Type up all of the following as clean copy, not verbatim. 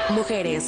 Mujeres.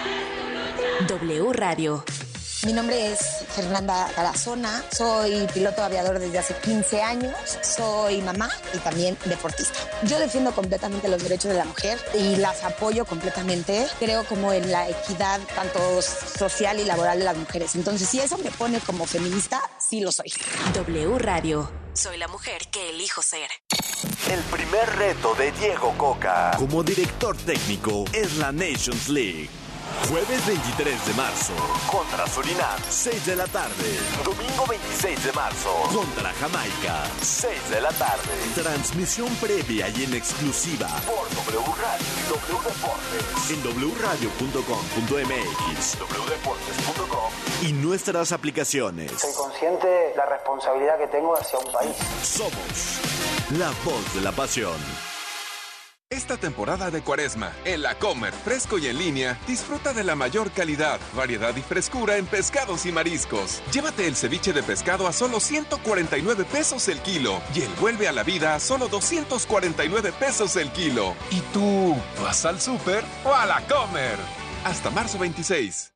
W Radio. Mi nombre es Fernanda Tarazona, soy piloto aviador desde hace 15 años, soy mamá y también deportista. Yo defiendo completamente los derechos de la mujer y las apoyo completamente. Creo como en la equidad tanto social y laboral de las mujeres. Entonces, si eso me pone como feminista, sí lo soy. W Radio. Soy la mujer que elijo ser. El primer reto de Diego Coca como director técnico es la Nations League. Jueves 23 de marzo, contra Surinam, 6 de la tarde. Domingo 26 de marzo, contra Jamaica, 6 de la tarde. Transmisión previa y en exclusiva por W Radio y W Deportes. En wradio.com.mx, wdeportes.com y nuestras aplicaciones. Soy consciente de la responsabilidad que tengo hacia un país. Somos la voz de la pasión. Esta temporada de Cuaresma, en La Comer, fresco y en línea, disfruta de la mayor calidad, variedad y frescura en pescados y mariscos. Llévate el ceviche de pescado a solo 149 pesos el kilo y el vuelve a la vida a solo 249 pesos el kilo. ¿Y tú vas al súper o a La Comer? Hasta marzo 26.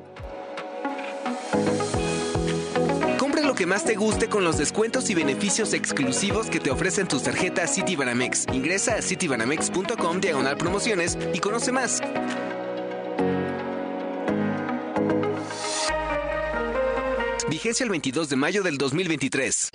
Lo que más te guste con los descuentos y beneficios exclusivos que te ofrecen tus tarjetas Citibanamex. Ingresa a citibanamex.com/promociones y conoce más. Vigencia el 22 de mayo del 2023.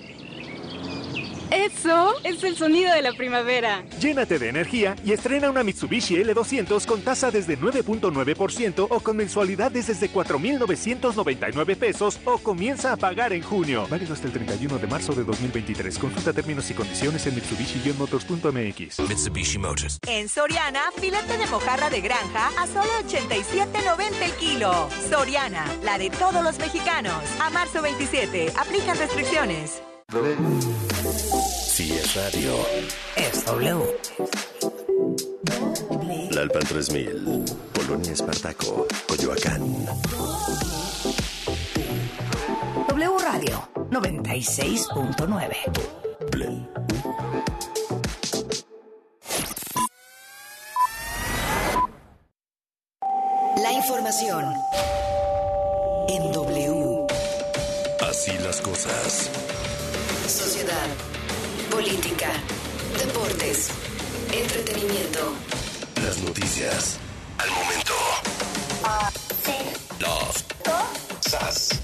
Eso es el sonido de la primavera. Llénate de energía y estrena una Mitsubishi L200 con tasa desde 9.9% o con mensualidades desde 4,999 pesos o comienza a pagar en junio. Válido hasta el 31 de marzo de 2023. Consulta términos y condiciones en Mitsubishi-motors.mx. Mitsubishi Motors. En Soriana, filete de mojarra de granja a solo $87.90 el kilo. Soriana, la de todos los mexicanos. A marzo 27, aplican restricciones. Si es radio, es W. Lalpan 3000, Polonia Espartaco, Coyoacán. W Radio 96.9. La información en W. Así las cosas. Sociedad, política, deportes, entretenimiento. Las noticias al momento. Las cosas.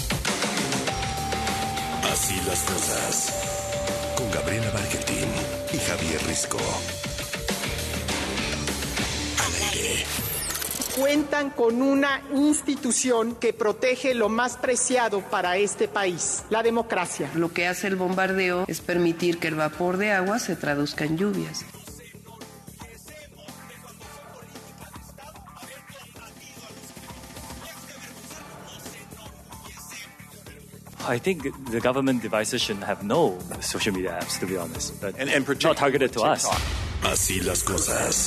Así las cosas. Con Gabriela Barquetín y Javier Risco. Al aire. Cuentan con una institución que protege lo más preciado para este país, la democracia. Lo que hace el bombardeo es permitir que el vapor de agua se traduzca en lluvias. I think the government devices shouldn't have no social media apps, to be honest, but not targeted to us. Así las cosas.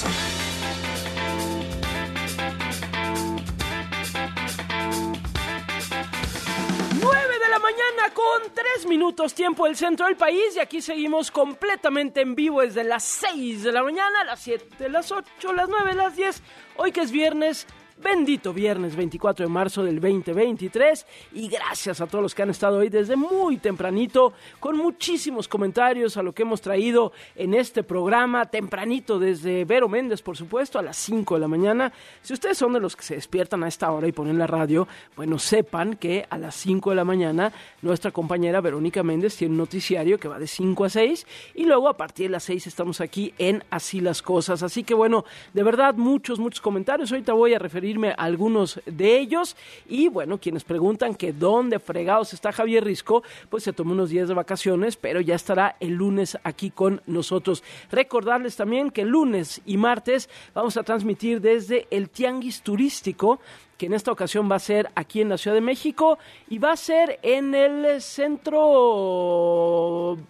3 minutos, tiempo del centro del país, y aquí seguimos completamente en vivo desde las 6 de la mañana, las 7, las 8, las 9, las 10, hoy que es viernes. Bendito viernes 24 de marzo del 2023, y gracias a todos los que han estado hoy desde muy tempranito con muchísimos comentarios a lo que hemos traído en este programa, tempranito desde Vero Méndez, por supuesto, a las 5 de la mañana. Si ustedes son de los que se despiertan a esta hora y ponen la radio, bueno, sepan que a las 5 de la mañana nuestra compañera Verónica Méndez tiene un noticiario que va de 5 a 6, y luego a partir de las 6 estamos aquí en Así las Cosas. Así que bueno, de verdad, muchos comentarios. Ahorita voy a referirme a algunos de ellos, y bueno, quienes preguntan que dónde fregados está Javier Risco, pues se tomó unos días de vacaciones, pero ya estará el lunes aquí con nosotros. Recordarles también que el lunes y martes vamos a transmitir desde el Tianguis Turístico, que en esta ocasión va a ser aquí en la Ciudad de México, y va a ser en el centro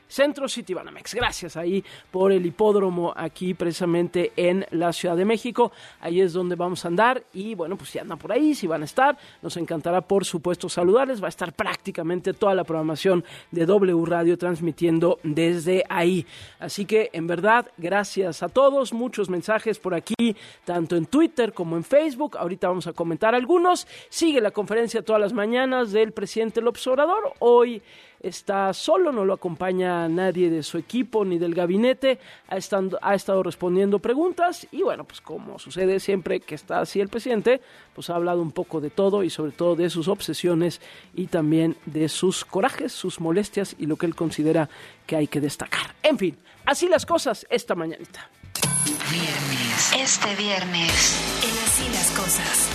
Centro Citibanamex. Gracias ahí por el hipódromo aquí precisamente en la Ciudad de México. Ahí es donde vamos a andar y bueno, pues si andan por ahí, si van a estar, nos encantará por supuesto saludarles. Va a estar prácticamente toda la programación de W Radio transmitiendo desde ahí. Así que en verdad, gracias a todos. Muchos mensajes por aquí, tanto en Twitter como en Facebook. Ahorita vamos a comentar algunos. Sigue la conferencia todas las mañanas del presidente López Obrador. Hoy está solo, no lo acompaña nadie de su equipo ni del gabinete, ha estado respondiendo preguntas y bueno, pues como sucede siempre que está así el presidente, pues ha hablado un poco de todo y sobre todo de sus obsesiones y también de sus corajes, sus molestias y lo que él considera que hay que destacar. En fin, así las cosas esta mañanita. Este viernes, en Así las Cosas,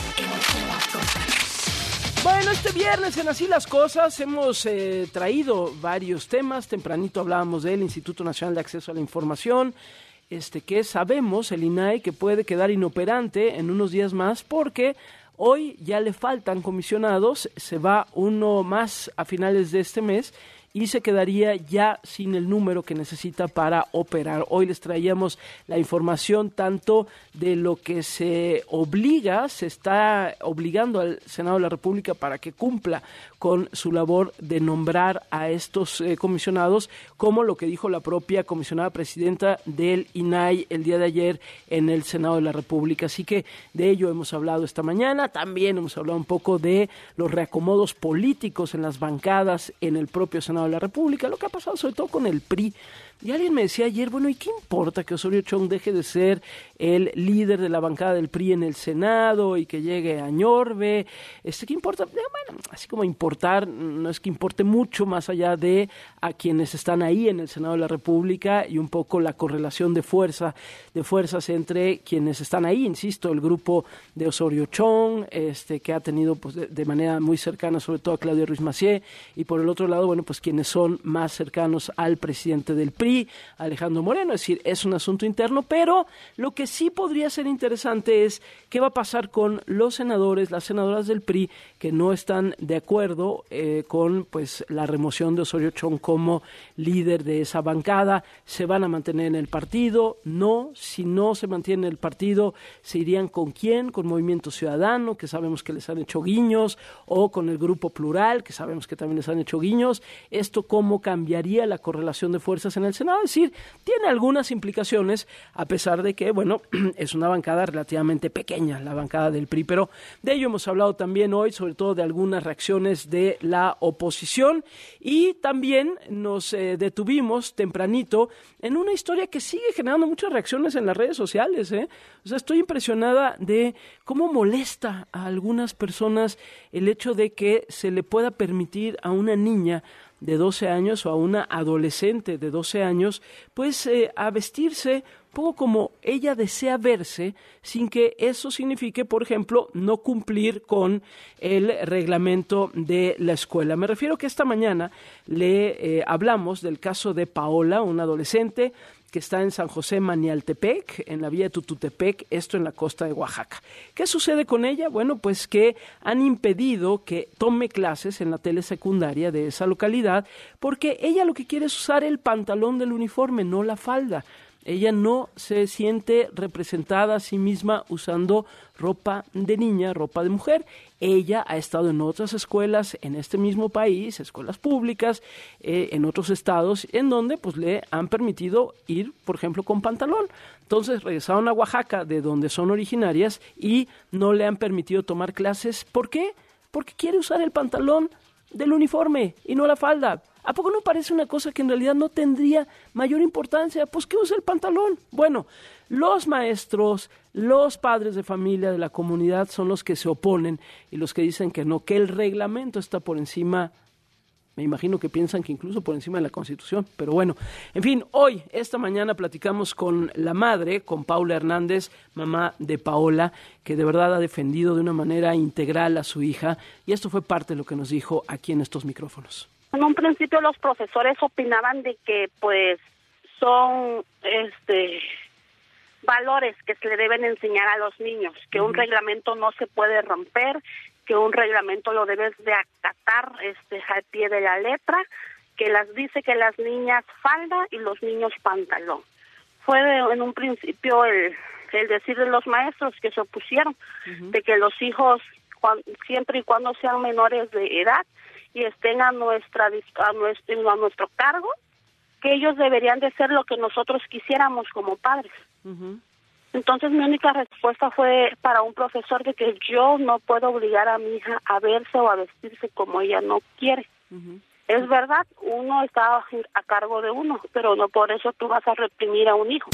Bueno, este viernes en Así las Cosas hemos traído varios temas. Tempranito hablábamos del Instituto Nacional de Acceso a la Información, que sabemos, el INAI, que puede quedar inoperante en unos días más porque hoy ya le faltan comisionados, se va uno más a finales de este mes y se quedaría ya sin el número que necesita para operar. Hoy les traíamos la información tanto de lo que se está obligando al Senado de la República para que cumpla con su labor de nombrar a estos comisionados, como lo que dijo la propia comisionada presidenta del INAI el día de ayer en el Senado de la República. Así que de ello hemos hablado esta mañana. También hemos hablado un poco de los reacomodos políticos en las bancadas en el propio Senado de la República, lo que ha pasado sobre todo con el PRI. Y alguien me decía ayer, bueno, ¿y qué importa que Osorio Chong deje de ser el líder de la bancada del PRI en el Senado y que llegue a Ñorbe? ¿Qué importa? Bueno, así como importar, no es que importe mucho más allá de a quienes están ahí en el Senado de la República y un poco la correlación de fuerzas entre quienes están ahí, insisto, el grupo de Osorio Chong, que ha tenido pues de manera muy cercana sobre todo a Claudia Ruiz Massieu, y por el otro lado, bueno, pues quienes son más cercanos al presidente del PRI, Alejandro Moreno. Es decir, es un asunto interno, pero lo que sí podría ser interesante es qué va a pasar con los senadores, las senadoras del PRI que no están de acuerdo con pues la remoción de Osorio Chong como líder de esa bancada. ¿Se van a mantener en el partido? No. Si no se mantiene en el partido, ¿se irían con quién? ¿Con Movimiento Ciudadano, que sabemos que les han hecho guiños, o con el Grupo Plural, que sabemos que también les han hecho guiños? ¿Esto cómo cambiaría la correlación de fuerzas en el Senado? Es decir, tiene algunas implicaciones, a pesar de que, bueno, es una bancada relativamente pequeña, la bancada del PRI, pero de ello hemos hablado también hoy, sobre todo de algunas reacciones de la oposición, y también nos detuvimos tempranito en una historia que sigue generando muchas reacciones en las redes sociales, O sea, estoy impresionada de cómo molesta a algunas personas el hecho de que se le pueda permitir a una niña de 12 años o a una adolescente de 12 años, pues a vestirse un poco como ella desea verse, sin que eso signifique, por ejemplo, no cumplir con el reglamento de la escuela. Me refiero que esta mañana le hablamos del caso de Paola, una adolescente que está en San José Manialtepec, en la vía de Tututepec, esto en la costa de Oaxaca. ¿Qué sucede con ella? Bueno, pues que han impedido que tome clases en la telesecundaria de esa localidad, porque ella lo que quiere es usar el pantalón del uniforme, no la falda. Ella no se siente representada a sí misma usando ropa de niña, ropa de mujer. Ella ha estado en otras escuelas en este mismo país, escuelas públicas, en otros estados, en donde pues le han permitido ir, por ejemplo, con pantalón. Entonces regresaron a Oaxaca, de donde son originarias, y no le han permitido tomar clases. ¿Por qué? Porque quiere usar el pantalón del uniforme y no la falda. ¿A poco no parece una cosa que en realidad no tendría mayor importancia? Pues que use el pantalón. Bueno, los maestros, los padres de familia de la comunidad son los que se oponen y los que dicen que no, que el reglamento está por encima. Me imagino que piensan que incluso por encima de la Constitución, pero bueno. En fin, hoy, esta mañana, platicamos con la madre, con Paula Hernández, mamá de Paola, que de verdad ha defendido de una manera integral a su hija, y esto fue parte de lo que nos dijo aquí en estos micrófonos. En un principio los profesores opinaban de que pues son valores que se le deben enseñar a los niños, que un reglamento no se puede romper, que un reglamento lo debes de acatar al pie de la letra, que las dice que las niñas falda y los niños pantalón. Fue en un principio el decir de los maestros que se opusieron, de que los hijos, siempre y cuando sean menores de edad y estén a nuestro cargo, que ellos deberían de ser lo que nosotros quisiéramos como padres. Entonces mi única respuesta fue para un profesor de que yo no puedo obligar a mi hija a verse o a vestirse como ella no quiere. Es verdad, uno está a cargo de uno, pero no por eso tú vas a reprimir a un hijo.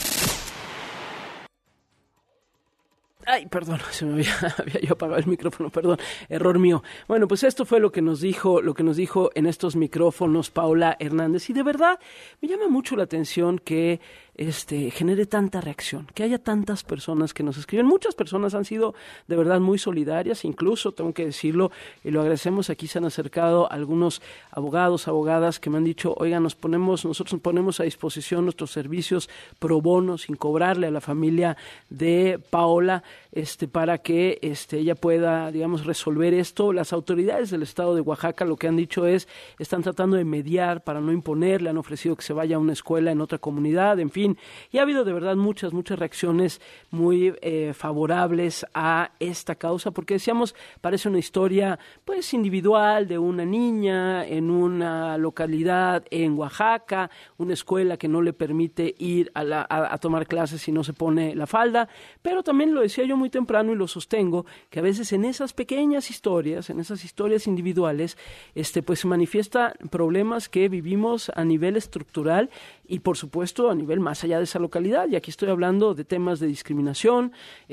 Ay, perdón, se me había yo apagado el micrófono, perdón, error mío. Bueno, pues esto fue lo que nos dijo en estos micrófonos Paola Hernández, y de verdad me llama mucho la atención que genere tanta reacción, que haya tantas personas que nos escriben. Muchas personas han sido de verdad muy solidarias, incluso tengo que decirlo, y lo agradecemos, aquí se han acercado algunos abogados, abogadas que me han dicho, oigan, nosotros nos ponemos a disposición nuestros servicios pro bono, sin cobrarle a la familia de Paola, para que ella pueda, digamos, resolver esto. Las autoridades del estado de Oaxaca lo que han dicho están tratando de mediar para no imponerle, han ofrecido que se vaya a una escuela en otra comunidad, en fin, y ha habido de verdad muchas reacciones muy favorables a esta causa, porque decíamos, parece una historia pues individual de una niña en una localidad en Oaxaca, una escuela que no le permite ir a tomar clases si no se pone la falda, pero también lo decía yo muy temprano y lo sostengo, que a veces en esas pequeñas historias, en esas historias individuales, pues se manifiestan problemas que vivimos a nivel estructural y por supuesto a nivel más allá de esa localidad, y aquí estoy hablando de temas de discriminación,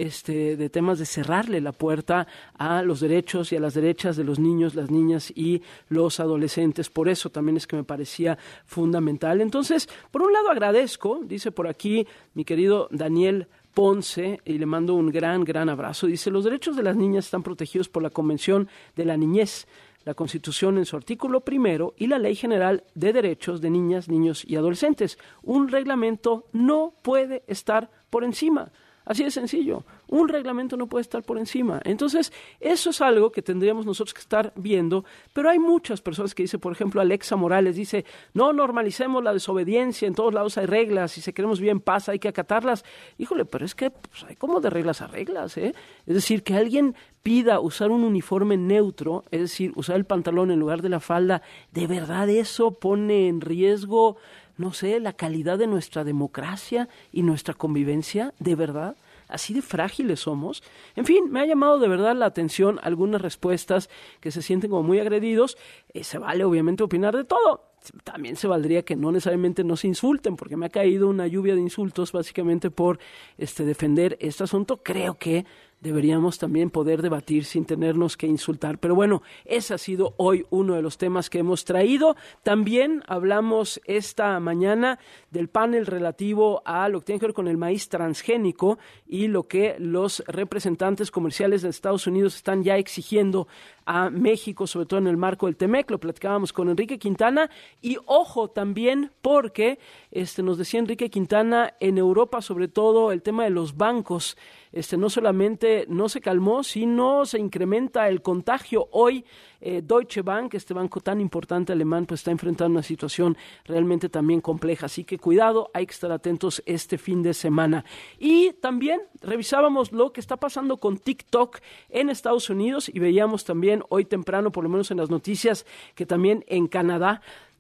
de temas de cerrarle la puerta a los derechos y a las derechas de los niños, las niñas y los adolescentes. Por eso también es que me parecía fundamental. Entonces, por un lado agradezco, dice por aquí mi querido Daniel Ponce, y le mando un gran abrazo, dice, los derechos de las niñas están protegidos por la Convención de la Niñez, la Constitución en su artículo 1 y la Ley General de Derechos de Niñas, Niños y Adolescentes. Un reglamento no puede estar por encima. Así de sencillo, un reglamento no puede estar por encima. Entonces, eso es algo que tendríamos nosotros que estar viendo, pero hay muchas personas que dicen, por ejemplo, Alexa Morales dice, no normalicemos la desobediencia, en todos lados hay reglas, si se queremos bien paz hay que acatarlas. Híjole, pero es que pues, hay como de reglas a reglas, ¿eh? Es decir, que alguien pida usar un uniforme neutro, es decir, usar el pantalón en lugar de la falda, ¿de verdad eso pone en riesgo, no sé, la calidad de nuestra democracia y nuestra convivencia? ¿De verdad? ¿Así de frágiles somos? En fin, me ha llamado de verdad la atención algunas respuestas que se sienten como muy agredidos. Se vale obviamente opinar de todo. También se valdría que no necesariamente nos insulten, porque me ha caído una lluvia de insultos básicamente por defender este asunto. Creo que deberíamos también poder debatir sin tenernos que insultar. Pero bueno, ese ha sido hoy uno de los temas que hemos traído. También hablamos esta mañana del panel relativo a lo que tiene que ver con el maíz transgénico y lo que los representantes comerciales de Estados Unidos están ya exigiendo a México, sobre todo en el marco del TEMEC. Lo platicábamos con Enrique Quintana y ojo también porque nos decía Enrique Quintana, en Europa sobre todo el tema de los bancos no solamente no se calmó, sino se incrementa el contagio. Hoy Deutsche Bank, este banco tan importante alemán, pues está enfrentando una situación realmente también compleja. Así que cuidado, hay que estar atentos este fin de semana. Y también revisábamos lo que está pasando con TikTok en Estados Unidos y veíamos también hoy temprano, por lo menos en las noticias, que también en Canadá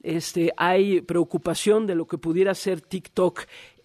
hay preocupación de lo que pudiera ser TikTok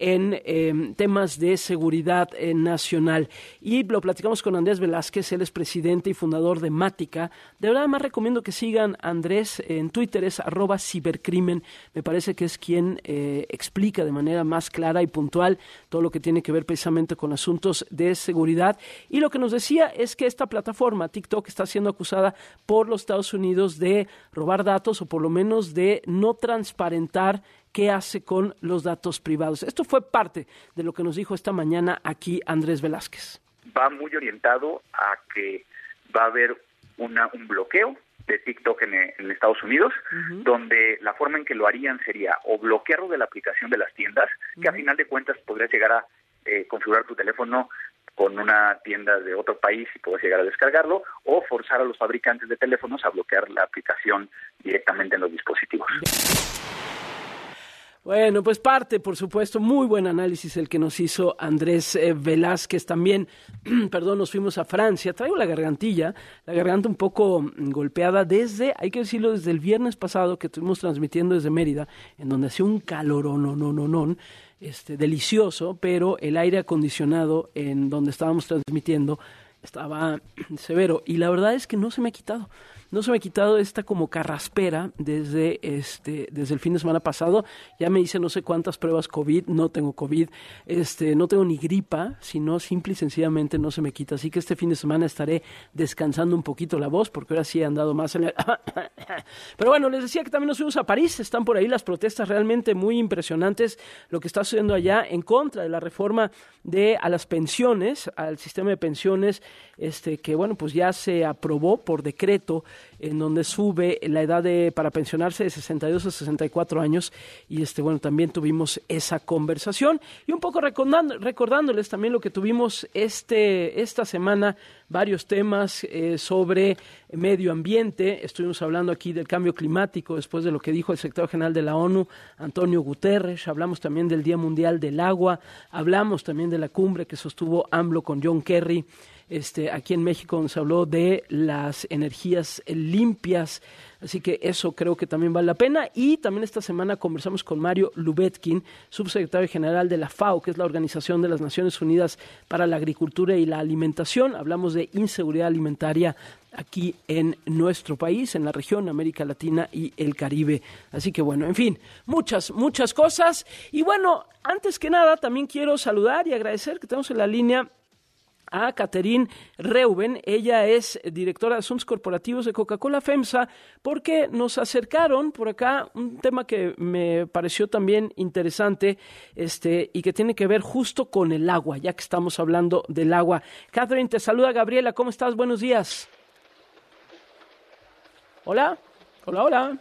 en temas de seguridad nacional. Y lo platicamos con Andrés Velázquez, él es presidente y fundador de Mática. De verdad, más recomiendo que sigan a Andrés en Twitter, es @cibercrimen. Me parece que es quien explica de manera más clara y puntual todo lo que tiene que ver precisamente con asuntos de seguridad. Y lo que nos decía es que esta plataforma, TikTok, está siendo acusada por los Estados Unidos de robar datos o por lo menos de no transparentar qué hace con los datos privados. Esto fue parte de lo que nos dijo esta mañana aquí Andrés Velázquez. Va muy orientado a que va a haber un bloqueo de TikTok en Estados Unidos, donde la forma en que lo harían sería o bloquearlo de la aplicación de las tiendas, que a final de cuentas podrías llegar a configurar tu teléfono con una tienda de otro país y puedes llegar a descargarlo, o forzar a los fabricantes de teléfonos a bloquear la aplicación directamente en los dispositivos. Bueno, pues por supuesto, muy buen análisis el que nos hizo Andrés Velázquez. También, nos fuimos a Francia. Traigo la garganta un poco golpeada hay que decirlo, desde el viernes pasado que estuvimos transmitiendo desde Mérida, en donde hacía un calor delicioso, pero el aire acondicionado en donde estábamos transmitiendo estaba severo. Y la verdad es que no se me ha quitado. No se me ha quitado esta como carraspera desde el fin de semana pasado. Ya me hice no sé cuántas pruebas COVID, no tengo COVID, no tengo ni gripa, sino simple y sencillamente no se me quita. Así que este fin de semana estaré descansando un poquito la voz, porque ahora sí he andado más en el... Pero bueno, les decía que también nos fuimos a París, están por ahí las protestas realmente muy impresionantes, lo que está sucediendo allá en contra de la reforma a las pensiones, al sistema de pensiones, que bueno, pues ya se aprobó por decreto, en donde sube la edad para pensionarse de 62 a 64 años, y bueno, también tuvimos esa conversación, y un poco recordándoles también lo que tuvimos esta semana, varios temas sobre medio ambiente. Estuvimos hablando aquí del cambio climático después de lo que dijo el secretario general de la ONU, Antonio Guterres. Hablamos también del Día Mundial del Agua, hablamos también de la cumbre que sostuvo AMLO con John Kerry aquí en México, donde se habló de las energías limpias, así que eso creo que también vale la pena. Y también esta semana conversamos con Mario Lubetkin, subsecretario general de la FAO, que es la Organización de las Naciones Unidas para la Agricultura y la Alimentación. Hablamos de inseguridad alimentaria aquí en nuestro país, en la región, América Latina y el Caribe. Así que bueno, en fin, muchas cosas. Y bueno, antes que nada, también quiero saludar y agradecer que tenemos en la línea a Catherine Reuben. Ella es directora de Asuntos Corporativos de Coca-Cola FEMSA, porque nos acercaron por acá un tema que me pareció también interesante, y que tiene que ver justo con el agua, ya que estamos hablando del agua. Catherine, te saluda Gabriela, ¿cómo estás? Buenos días. Hola. Hola.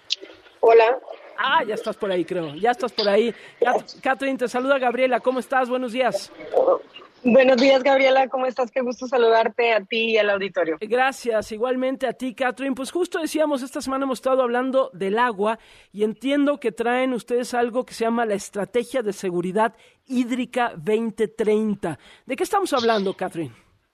Ya estás por ahí, creo. Ya estás por ahí. Catherine, te saluda Gabriela, ¿cómo estás? Buenos días. Buenos días, Gabriela, ¿cómo estás? Qué gusto saludarte a ti y al auditorio. Gracias, igualmente a ti, Catherine. Pues justo decíamos, esta semana hemos estado hablando del agua y entiendo que traen ustedes algo que se llama la Estrategia de Seguridad Hídrica 2030. ¿De qué estamos hablando, Catherine?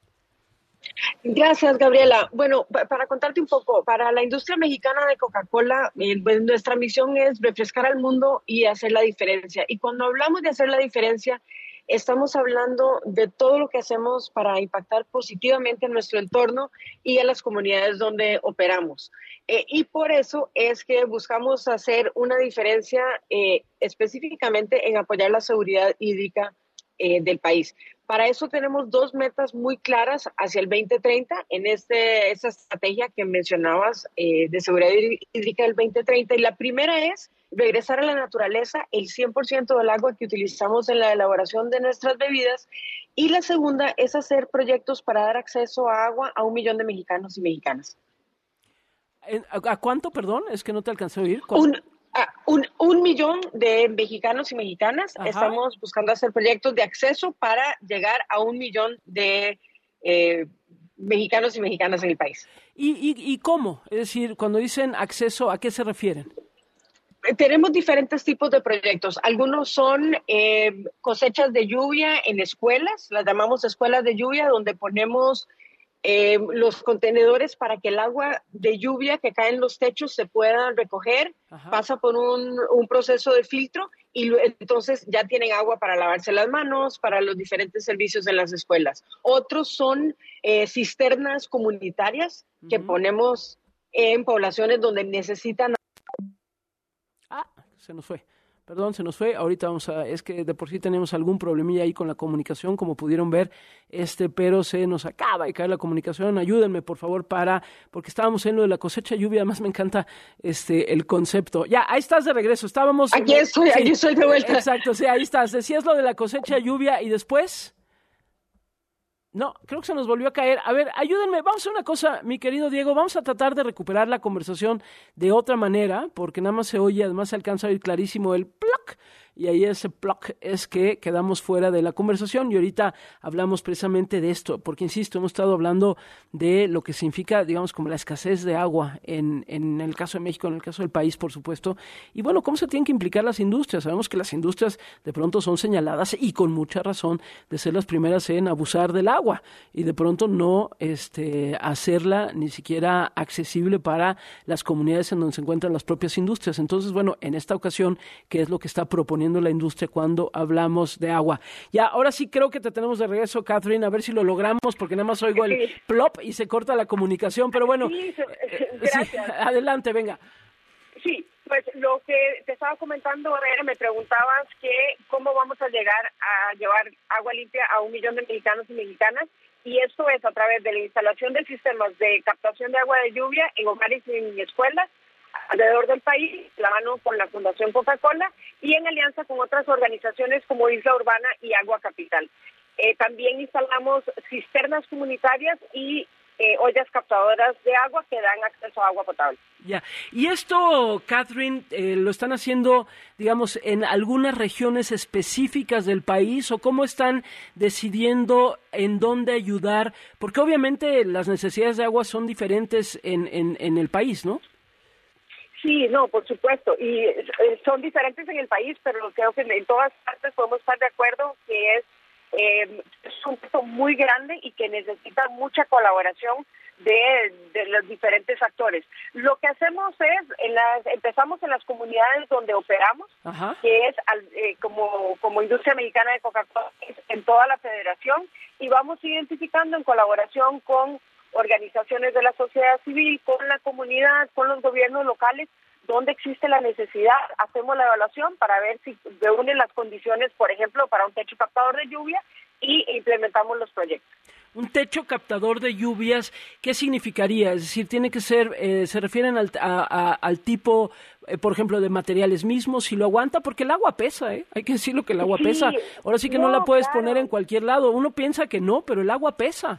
Gracias, Gabriela. Bueno, para contarte un poco, para la industria mexicana de Coca-Cola, nuestra misión es refrescar al mundo y hacer la diferencia. Y cuando hablamos de hacer la diferencia, estamos hablando de todo lo que hacemos para impactar positivamente en nuestro entorno y en las comunidades donde operamos. Y por eso es que buscamos hacer una diferencia específicamente en apoyar la seguridad hídrica del país. Para eso tenemos dos metas muy claras hacia el 2030 en esa estrategia que mencionabas de seguridad hídrica del 2030. Y la primera es regresar a la naturaleza el 100% del agua que utilizamos en la elaboración de nuestras bebidas. Y la segunda es hacer proyectos para dar acceso a agua a 1 millón de mexicanos y mexicanas. ¿A cuánto, perdón? Es que no te alcancé a oír. Un millón de mexicanos y mexicanas. Ajá. Estamos buscando hacer proyectos de acceso para llegar a 1 millón de mexicanos y mexicanas en el país. ¿Y cómo? Es decir, cuando dicen acceso, ¿a qué se refieren? Tenemos diferentes tipos de proyectos. Algunos son cosechas de lluvia en escuelas, las llamamos escuelas de lluvia, donde ponemos los contenedores para que el agua de lluvia que cae en los techos se pueda recoger. Ajá. Pasa por un proceso de filtro y entonces ya tienen agua para lavarse las manos, para los diferentes servicios en las escuelas. Otros son cisternas comunitarias que ponemos en poblaciones donde necesitan. Se nos fue. Perdón, se nos fue. Ahorita es que de por sí tenemos algún problemilla ahí con la comunicación, como pudieron ver, pero se nos acaba de caer la comunicación. Ayúdenme, por favor, porque estábamos en lo de la cosecha lluvia. Además me encanta el concepto. Ya, ahí estás de regreso. Estábamos. Aquí estoy de vuelta. Exacto, sí, ahí estás. Decías lo de la cosecha lluvia y después. No, creo que se nos volvió a caer. A ver, ayúdenme, vamos a hacer una cosa, mi querido Diego, vamos a tratar de recuperar la conversación de otra manera, porque nada más se oye, además se alcanza a oír clarísimo el ploc. y ahí ese plug es que quedamos fuera de la conversación y ahorita hablamos precisamente de esto, porque insisto, hemos estado hablando de lo que significa, digamos, como la escasez de agua en el caso de México, en el caso del país, por supuesto, y bueno, cómo se tienen que implicar las industrias. Sabemos que las industrias de pronto son señaladas y con mucha razón de ser las primeras en abusar del agua y de pronto no hacerla ni siquiera accesible para las comunidades en donde se encuentran las propias industrias. Entonces, bueno, en esta ocasión, ¿qué es lo que está proponiendo la industria cuando hablamos de agua? Ya, ahora sí creo que te tenemos de regreso, Catherine, a ver si lo logramos, porque nada más oigo el plop y se corta la comunicación, pero bueno, gracias. Sí, adelante, venga. Sí, pues lo que te estaba comentando, me preguntabas que cómo vamos a llegar a llevar agua limpia a 1 millón de mexicanos y mexicanas, y esto es a través de la instalación de sistemas de captación de agua de lluvia en hogares y en escuelas alrededor del país, la mano con la Fundación Coca-Cola y en alianza con otras organizaciones como Isla Urbana y Agua Capital. También instalamos cisternas comunitarias y ollas captadoras de agua que dan acceso a agua potable. Ya. Y esto, Catherine, ¿lo están haciendo, digamos, en algunas regiones específicas del país o cómo están decidiendo en dónde ayudar? Porque obviamente las necesidades de agua son diferentes en el país, ¿no? Sí, no, por supuesto, y son diferentes en el país, pero creo que en todas partes podemos estar de acuerdo que es un reto muy grande y que necesita mucha colaboración de los diferentes actores. Lo que hacemos es, empezamos en las comunidades donde operamos, Ajá. que es como Industria Mexicana de Coca-Cola, en toda la federación, y vamos identificando en colaboración con organizaciones de la sociedad civil, con la comunidad, con los gobiernos locales, donde existe la necesidad, hacemos la evaluación para ver si reúnen las condiciones, por ejemplo, para un techo captador de lluvia y implementamos los proyectos. Un techo captador de lluvias, ¿qué significaría? Es decir, tiene que ser, se refieren al tipo, por ejemplo, de materiales mismos, si lo aguanta, porque el agua pesa, hay que decirlo que el agua pesa. Ahora sí que no la puedes poner en cualquier lado. Uno piensa que no, pero el agua pesa.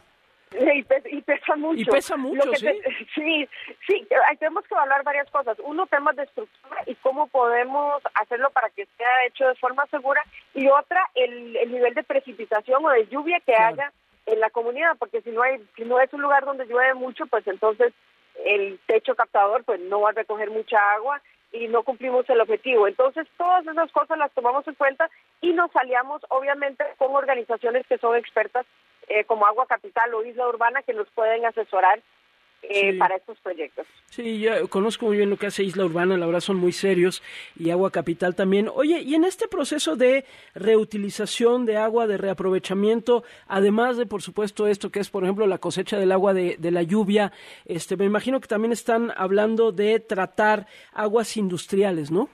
Y pesa mucho. Y pesa mucho, sí. Sí, tenemos que evaluar varias cosas. Uno, temas de estructura y cómo podemos hacerlo para que sea hecho de forma segura. Y otra, el nivel de precipitación o de lluvia que haya en la comunidad, porque si no es un lugar donde llueve mucho, pues entonces el techo captador pues no va a recoger mucha agua y no cumplimos el objetivo. Entonces, todas esas cosas las tomamos en cuenta y nos aliamos, obviamente, con organizaciones que son expertas como Agua Capital o Isla Urbana que nos pueden asesorar para estos proyectos. Sí, yo conozco muy bien lo que hace Isla Urbana, la verdad son muy serios, y Agua Capital también. Oye, y en este proceso de reutilización de agua, de reaprovechamiento, además de, por supuesto, esto que es, por ejemplo, la cosecha del agua de la lluvia, me imagino que también están hablando de tratar aguas industriales, ¿no?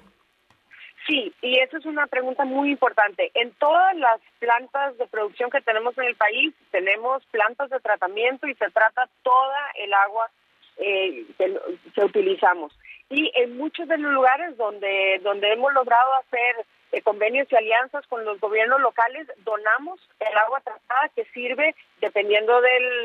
Sí, y esa es una pregunta muy importante. En todas las plantas de producción que tenemos en el país, tenemos plantas de tratamiento y se trata toda el agua que utilizamos. Y en muchos de los lugares donde hemos logrado hacer convenios y alianzas con los gobiernos locales, donamos el agua tratada que sirve dependiendo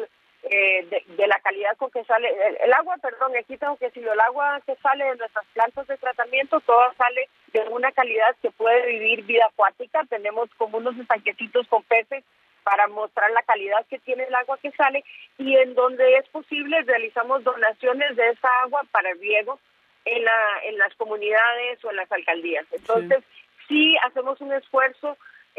de la calidad con que sale el agua, aquí tengo que decirlo, el agua que sale de nuestras plantas de tratamiento, todo sale de una calidad que puede vivir vida acuática. Tenemos como unos estanquecitos con peces para mostrar la calidad que tiene el agua que sale, y en donde es posible realizamos donaciones de esa agua para riego en las comunidades o en las alcaldías. Entonces, sí hacemos un esfuerzo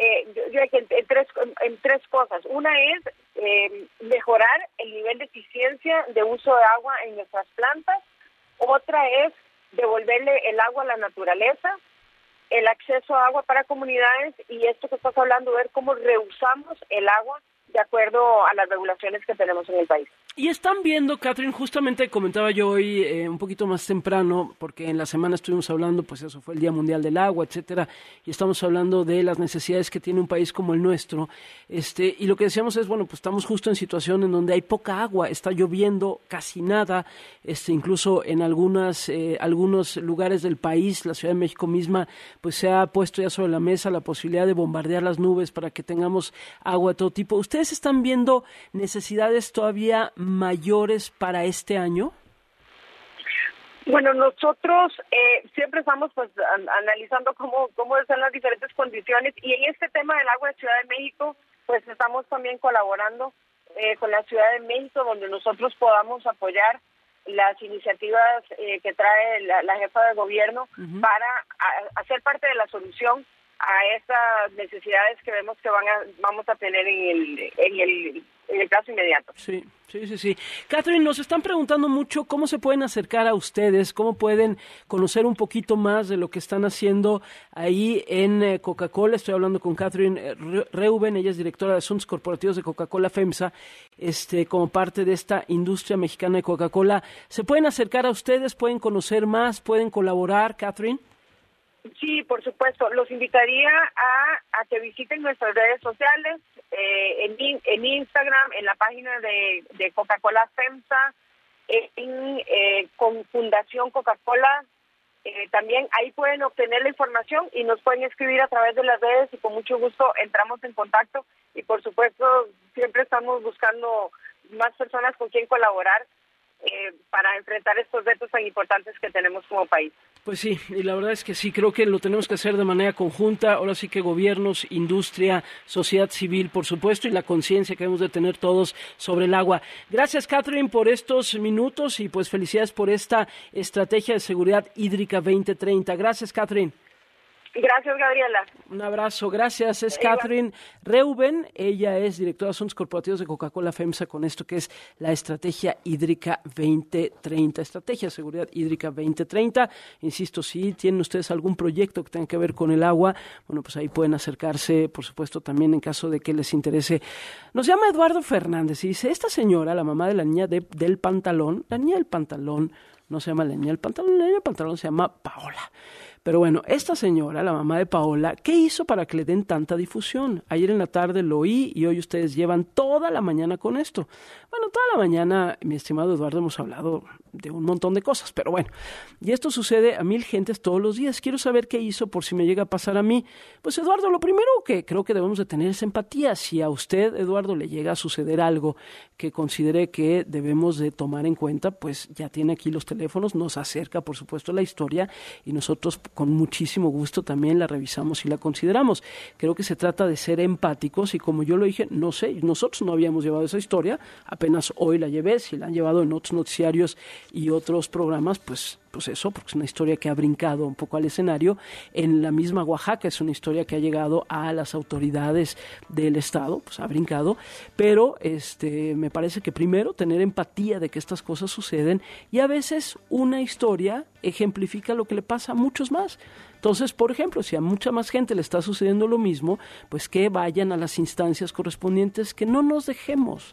en tres cosas. Una es mejorar el nivel de eficiencia de uso de agua en nuestras plantas. Otra es devolverle el agua a la naturaleza, el acceso a agua para comunidades, y esto que estás hablando, ver cómo reusamos el agua de acuerdo a las regulaciones que tenemos en el país. Y están viendo, Catherine, justamente comentaba yo hoy un poquito más temprano, porque en la semana estuvimos hablando, pues eso fue el Día Mundial del Agua, etcétera, y estamos hablando de las necesidades que tiene un país como el nuestro, y lo que decíamos es, bueno, pues estamos justo en situación en donde hay poca agua, está lloviendo casi nada, incluso en algunos lugares del país, la Ciudad de México misma, pues se ha puesto ya sobre la mesa la posibilidad de bombardear las nubes para que tengamos agua de todo tipo. ¿Ustedes están viendo necesidades todavía mayores para este año? Bueno, nosotros siempre estamos pues analizando cómo están las diferentes condiciones, y en este tema del agua de Ciudad de México pues estamos también colaborando con la Ciudad de México, donde nosotros podamos apoyar las iniciativas que trae la jefa de gobierno para hacer parte de la solución a estas necesidades que vemos que vamos a tener en el plazo inmediato. Sí. Catherine, nos están preguntando mucho cómo se pueden acercar a ustedes, cómo pueden conocer un poquito más de lo que están haciendo ahí en Coca-Cola. Estoy hablando con Catherine Reuben, ella es directora de Asuntos Corporativos de Coca-Cola FEMSA, como parte de esta industria mexicana de Coca-Cola. ¿Se pueden acercar a ustedes? ¿Pueden conocer más? ¿Pueden colaborar, Catherine? Sí, por supuesto. Los invitaría a que visiten nuestras redes sociales, en Instagram, en la página de Coca-Cola FEMSA, con Fundación Coca-Cola. También ahí pueden obtener la información y nos pueden escribir a través de las redes y con mucho gusto entramos en contacto. Y por supuesto, siempre estamos buscando más personas con quien colaborar para enfrentar estos retos tan importantes que tenemos como país. Pues sí, y la verdad es que sí, creo que lo tenemos que hacer de manera conjunta. Ahora sí que gobiernos, industria, sociedad civil, por supuesto, y la conciencia que debemos de tener todos sobre el agua. Gracias, Catherine, por estos minutos y pues felicidades por esta estrategia de seguridad hídrica 2030. Gracias, Catherine. Gracias, Gabriela. Un abrazo, gracias. Es Catherine Reuben, ella es directora de Asuntos Corporativos de Coca-Cola FEMSA con esto que es la Estrategia Hídrica 2030, Estrategia de Seguridad Hídrica 2030. Insisto, si tienen ustedes algún proyecto que tenga que ver con el agua, bueno, pues ahí pueden acercarse, por supuesto, también en caso de que les interese. Nos llama Eduardo Fernández y dice, esta señora, la mamá de la niña del pantalón, la niña del pantalón, no se llama la niña del pantalón, la niña del pantalón se llama Paola. Pero bueno, esta señora, la mamá de Paola, ¿qué hizo para que le den tanta difusión? Ayer en la tarde lo oí y hoy ustedes llevan toda la mañana con esto. Bueno, toda la mañana, mi estimado Eduardo, hemos hablado de un montón de cosas, pero bueno, y esto sucede a 1,000 gentes todos los días. Quiero saber qué hizo por si me llega a pasar a mí. Pues Eduardo, lo primero que creo que debemos de tener es empatía. Si a usted, Eduardo, le llega a suceder algo que considere que debemos de tomar en cuenta, pues ya tiene aquí los teléfonos, nos acerca, por supuesto, la historia y nosotros con muchísimo gusto también la revisamos y la consideramos. Creo que se trata de ser empáticos y como yo lo dije, no sé, nosotros no habíamos llevado esa historia, apenas hoy la llevé, si la han llevado en otros noticiarios y otros programas, pues eso, porque es una historia que ha brincado un poco al escenario. En la misma Oaxaca es una historia que ha llegado a las autoridades del Estado, pues ha brincado, pero me parece que primero tener empatía de que estas cosas suceden y a veces una historia ejemplifica lo que le pasa a muchos más. Entonces, por ejemplo, si a mucha más gente le está sucediendo lo mismo, pues que vayan a las instancias correspondientes, que no nos dejemos,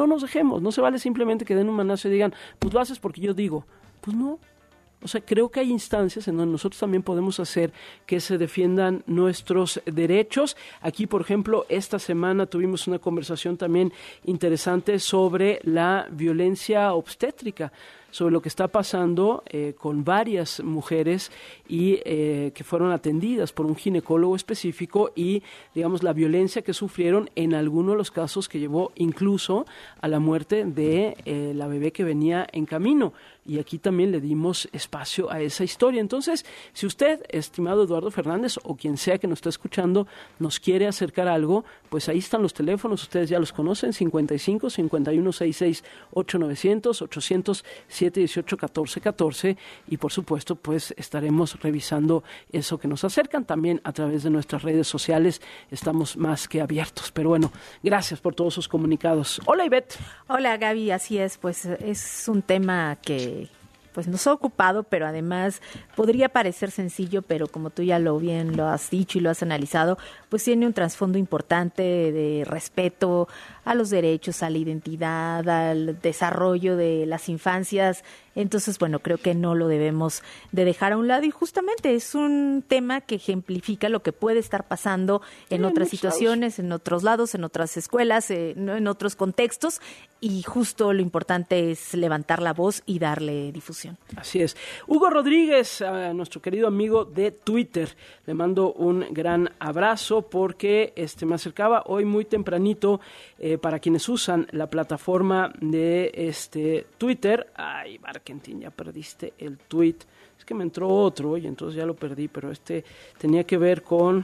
no se vale simplemente que den un manazo y digan, pues lo haces porque yo digo, pues no. O sea, creo que hay instancias en donde nosotros también podemos hacer que se defiendan nuestros derechos. Aquí, por ejemplo, esta semana tuvimos una conversación también interesante sobre la violencia obstétrica, sobre lo que está pasando con varias mujeres y que fueron atendidas por un ginecólogo específico y, digamos, la violencia que sufrieron en algunos de los casos que llevó incluso a la muerte de la bebé que venía en camino. Y aquí también le dimos espacio a esa historia. Entonces, si usted, estimado Eduardo Fernández, o quien sea que nos está escuchando, nos quiere acercar algo, pues ahí están los teléfonos, ustedes ya los conocen, 55 51 66 8900 800 718 1414 y por supuesto, pues estaremos revisando eso que nos acercan también a través de nuestras redes sociales. Estamos más que abiertos. Pero bueno, gracias por todos sus comunicados. Hola, Ivette. Hola, Gaby, así es, pues es un tema que pues nos ha ocupado, pero además podría parecer sencillo, pero como tú ya bien lo has dicho y lo has analizado, pues tiene un trasfondo importante de respeto a los derechos, a la identidad, al desarrollo de las infancias. Entonces, bueno, creo que no lo debemos de dejar a un lado y justamente es un tema que ejemplifica lo que puede estar pasando en otras situaciones, en otros lados, en otras escuelas, en otros contextos y justo lo importante es levantar la voz y darle difusión. Así es. Hugo Rodríguez, nuestro querido amigo de Twitter, le mando un gran abrazo porque me acercaba hoy muy tempranito para quienes usan la plataforma de Twitter. Ay, Marta. Quentin, ya perdiste el tweet. Es que me entró otro y entonces ya lo perdí, pero tenía que ver con...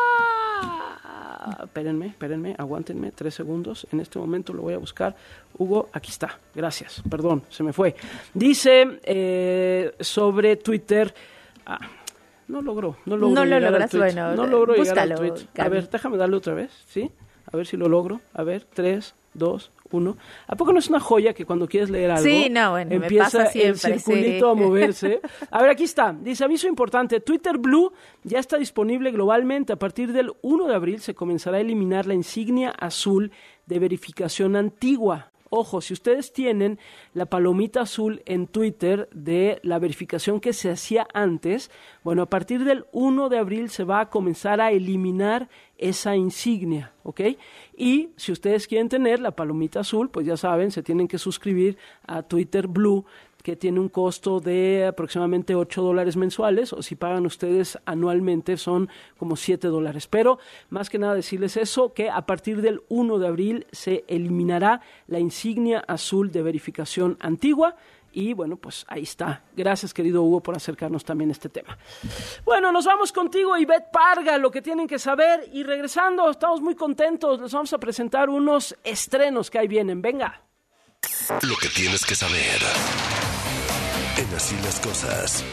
Espérenme, aguántenme 3 segundos. En este momento lo voy a buscar. Hugo, aquí está. Gracias. Perdón, se me fue. Dice sobre Twitter... No logro llegar al tweet. Bueno, no logro llegar al tweet. A ver, déjame darle otra vez, ¿sí? A ver si lo logro. A ver, 3, 2, 1. ¿A poco no es una joya que cuando quieres leer algo empieza me pasa siempre, el circulito a moverse? A ver, aquí está. Dice, aviso importante. Twitter Blue ya está disponible globalmente. A partir del 1 de abril se comenzará a eliminar la insignia azul de verificación antigua. Ojo, si ustedes tienen la palomita azul en Twitter de la verificación que se hacía antes, bueno, a partir del 1 de abril se va a comenzar a eliminar esa insignia, ¿ok? Y si ustedes quieren tener la palomita azul, pues ya saben, se tienen que suscribir a Twitter Blue, que tiene un costo de aproximadamente $8 mensuales, o si pagan ustedes anualmente son como $7. Pero más que nada decirles eso, que a partir del 1 de abril se eliminará la insignia azul de verificación antigua. Y bueno, pues ahí está. Gracias, querido Hugo, por acercarnos también a este tema. Bueno, nos vamos contigo, Ivette Parga, lo que tienen que saber. Y regresando, estamos muy contentos. Les vamos a presentar unos estrenos que ahí vienen. Venga. Lo que tienes que saber. En Así las Cosas.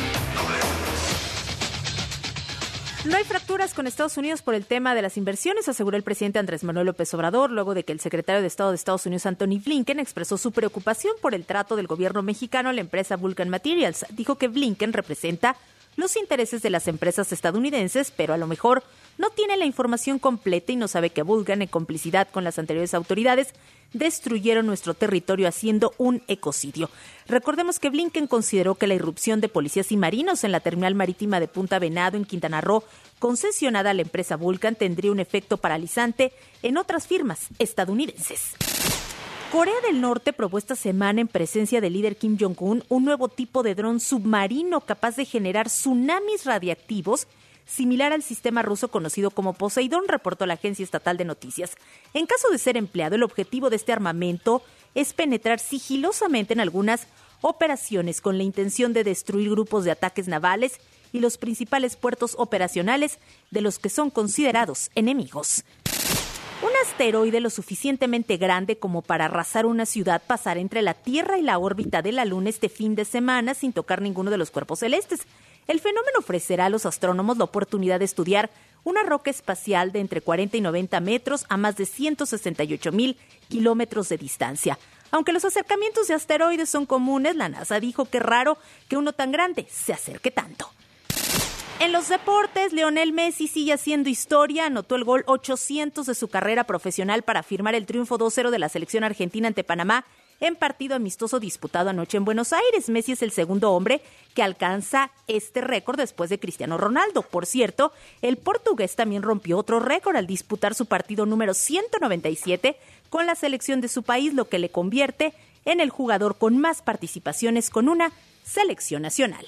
No hay fracturas con Estados Unidos por el tema de las inversiones, aseguró el presidente Andrés Manuel López Obrador, luego de que el secretario de Estado de Estados Unidos, Antony Blinken, expresó su preocupación por el trato del gobierno mexicano a la empresa Vulcan Materials. Dijo que Blinken representa los intereses de las empresas estadounidenses, pero a lo mejor no tiene la información completa y no sabe que Vulcan, en complicidad con las anteriores autoridades, destruyeron nuestro territorio haciendo un ecocidio. Recordemos que Blinken consideró que la irrupción de policías y marinos en la terminal marítima de Punta Venado, en Quintana Roo, concesionada a la empresa Vulcan, tendría un efecto paralizante en otras firmas estadounidenses. Corea del Norte probó esta semana, en presencia del líder Kim Jong-un, un nuevo tipo de dron submarino capaz de generar tsunamis radiactivos, similar al sistema ruso conocido como Poseidón, reportó la agencia estatal de noticias. En caso de ser empleado, el objetivo de este armamento es penetrar sigilosamente en algunas operaciones con la intención de destruir grupos de ataques navales y los principales puertos operacionales de los que son considerados enemigos. Un asteroide lo suficientemente grande como para arrasar una ciudad pasará entre la Tierra y la órbita de la Luna este fin de semana sin tocar ninguno de los cuerpos celestes. El fenómeno ofrecerá a los astrónomos la oportunidad de estudiar una roca espacial de entre 40 y 90 metros a más de 168,000 kilómetros de distancia. Aunque los acercamientos de asteroides son comunes, la NASA dijo que es raro que uno tan grande se acerque tanto. En los deportes, Lionel Messi sigue haciendo historia, anotó el gol 800 de su carrera profesional para firmar el triunfo 2-0 de la selección argentina ante Panamá en partido amistoso disputado anoche en Buenos Aires. Messi es el segundo hombre que alcanza este récord después de Cristiano Ronaldo. Por cierto, el portugués también rompió otro récord al disputar su partido número 197 con la selección de su país, lo que le convierte en el jugador con más participaciones con una selección nacional.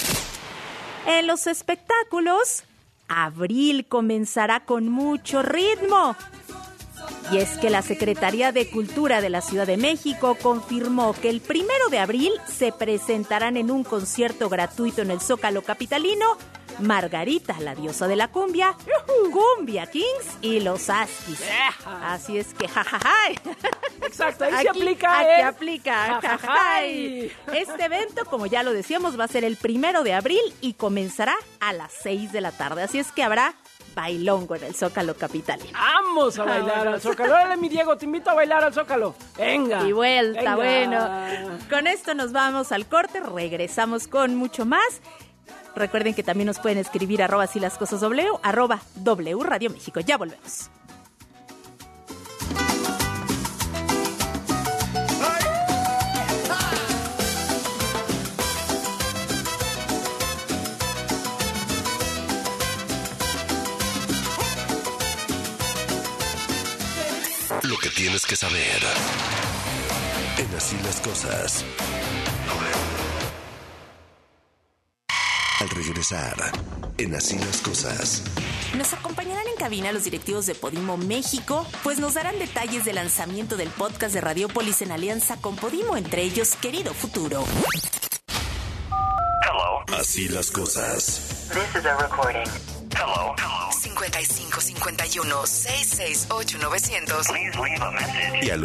En los espectáculos, abril comenzará con mucho ritmo. Y es que la Secretaría de Cultura de la Ciudad de México confirmó que el 1 de abril se presentarán en un concierto gratuito en el Zócalo capitalino Margarita, la diosa de la cumbia, Cumbia Kings y los Askis. Así es que jajaja. Exacto, ahí se aplica. Aquí aplica. Jajaja. Este evento, como ya lo decíamos, va a ser el 1 de abril y comenzará a las 6 de la tarde. Así es que habrá bailongo en el Zócalo capitalino. Vamos a bailar al Zócalo. Órale, mi Diego, te invito a bailar al Zócalo. Venga. Y vuelta, venga. Bueno. Con esto nos vamos al corte, regresamos con mucho más. Recuerden que también nos pueden escribir @silascosasw, @W Radio México. Ya volvemos. Lo que tienes que saber. En Así las Cosas. Al regresar, en Así las Cosas. Nos acompañarán en cabina los directivos de Podimo México, pues nos darán detalles del lanzamiento del podcast de Radiopolis en alianza con Podimo, entre ellos Querido Futuro. Hello. Así las cosas. This is a recording. Hello. 5551-668-900. Please leave a message. Y al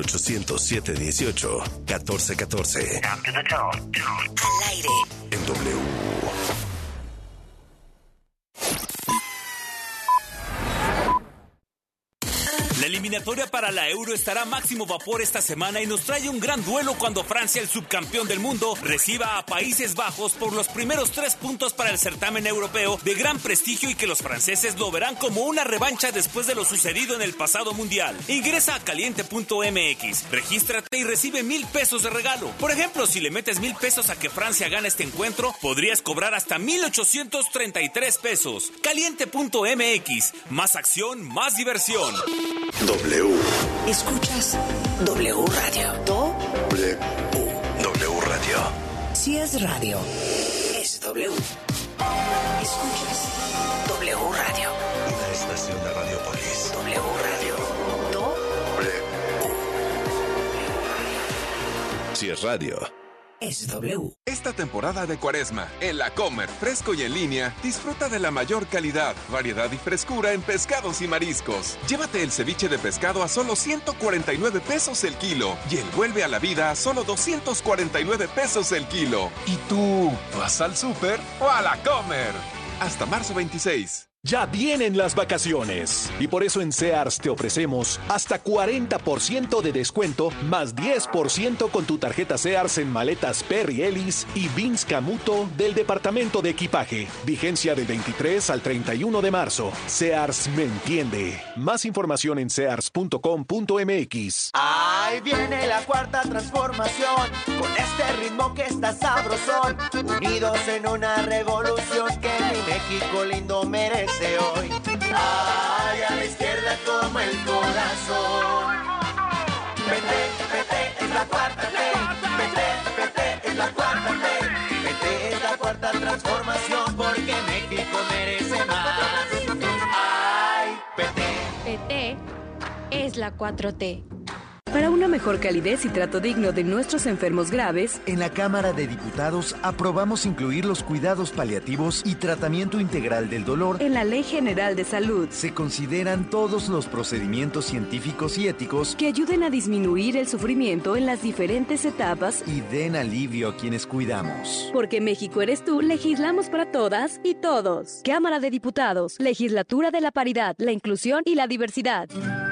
800-718-1414. After the tone. Al aire. En W. La eliminatoria para la Euro estará a máximo vapor esta semana y nos trae un gran duelo cuando Francia, el subcampeón del mundo, reciba a Países Bajos por los primeros 3 puntos para el certamen europeo de gran prestigio y que los franceses lo verán como una revancha después de lo sucedido en el pasado mundial. Ingresa a caliente.mx, regístrate y recibe 1,000 pesos de regalo. Por ejemplo, si le metes 1,000 pesos a que Francia gane este encuentro, podrías cobrar hasta 1,833 pesos. Caliente.mx, más acción, más diversión. W. Escuchas W Radio. W. W Radio. Si es radio, es W. Escuchas W Radio. Una estación de Radiopolis. W Radio. W. Si es radio, es W. Esta temporada de Cuaresma, en La Comer, fresco y en línea, disfruta de la mayor calidad, variedad y frescura en pescados y mariscos. Llévate el ceviche de pescado a solo 149 pesos el kilo y el vuelve a la vida a solo 249 pesos el kilo. ¿Y tú vas al súper o a La Comer? Hasta marzo 26. Ya vienen las vacaciones y por eso en Sears te ofrecemos hasta 40% de descuento más 10% con tu tarjeta Sears en maletas Perry Ellis y Vince Camuto del departamento de equipaje. Vigencia del 23 al 31 de marzo. Sears me entiende. Más información en sears.com.mx. Ahí viene la cuarta transformación, con este ritmo que está sabrosón, unidos en una revolución que mi México lindo merece hoy. Ay, a la izquierda como el corazón. PT, PT es la cuarta T. PT, PT es la cuarta T. PT es la cuarta transformación porque México merece más. Ay, PT. PT es la 4T. Para una mejor calidez y trato digno de nuestros enfermos graves, en la Cámara de Diputados aprobamos incluir los cuidados paliativos y tratamiento integral del dolor en la Ley General de Salud. Se consideran todos los procedimientos científicos y éticos que ayuden a disminuir el sufrimiento en las diferentes etapas y den alivio a quienes cuidamos. Porque México eres tú, legislamos para todas y todos. Cámara de Diputados, Legislatura de la Paridad, la Inclusión y la Diversidad.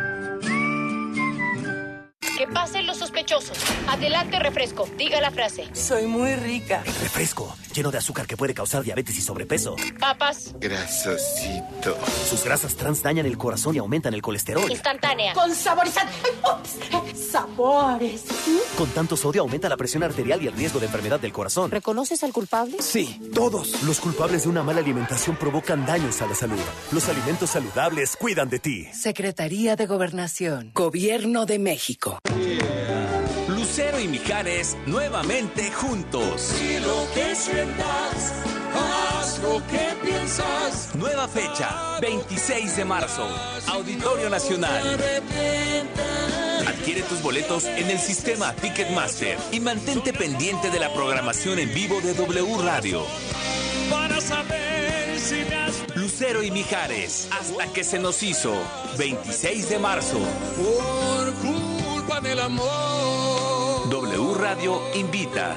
Que pasen los sospechosos. Adelante, refresco. Diga la frase. Soy muy rica. El refresco, lleno de azúcar que puede causar diabetes y sobrepeso. Papas. Grasosito. Sus grasas trans dañan el corazón y aumentan el colesterol. Instantánea. Con saborizante. Sabores. Con tanto sodio aumenta la presión arterial y el riesgo de enfermedad del corazón. ¿Reconoces al culpable? Sí, todos. Los culpables de una mala alimentación provocan daños a la salud. Los alimentos saludables cuidan de ti. Secretaría de Gobernación. Gobierno de México. Lucero y Mijares nuevamente juntos. Si lo que sientas, haz lo que piensas. Nueva fecha, 26 de marzo, Auditorio Nacional. Adquiere tus boletos en el sistema Ticketmaster y mantente pendiente de la programación en vivo de W Radio. Para saber si me has... Lucero y Mijares, hasta que se nos hizo, 26 de marzo. Por culpa del amor. W Radio invita.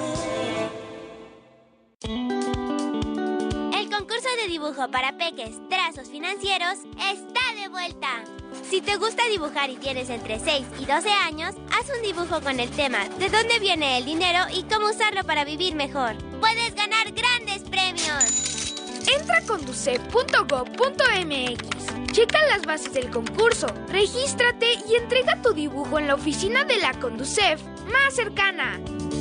El concurso de dibujo para peques, trazos financieros, está de vuelta. Si te gusta dibujar y tienes entre 6 y 12 años, haz un dibujo con el tema de dónde viene el dinero y cómo usarlo para vivir mejor. Puedes ganar grandes premios. Entra a conducef.gov.mx. Checa las bases del concurso, regístrate y entrega tu dibujo en la oficina de la Conducef más cercana.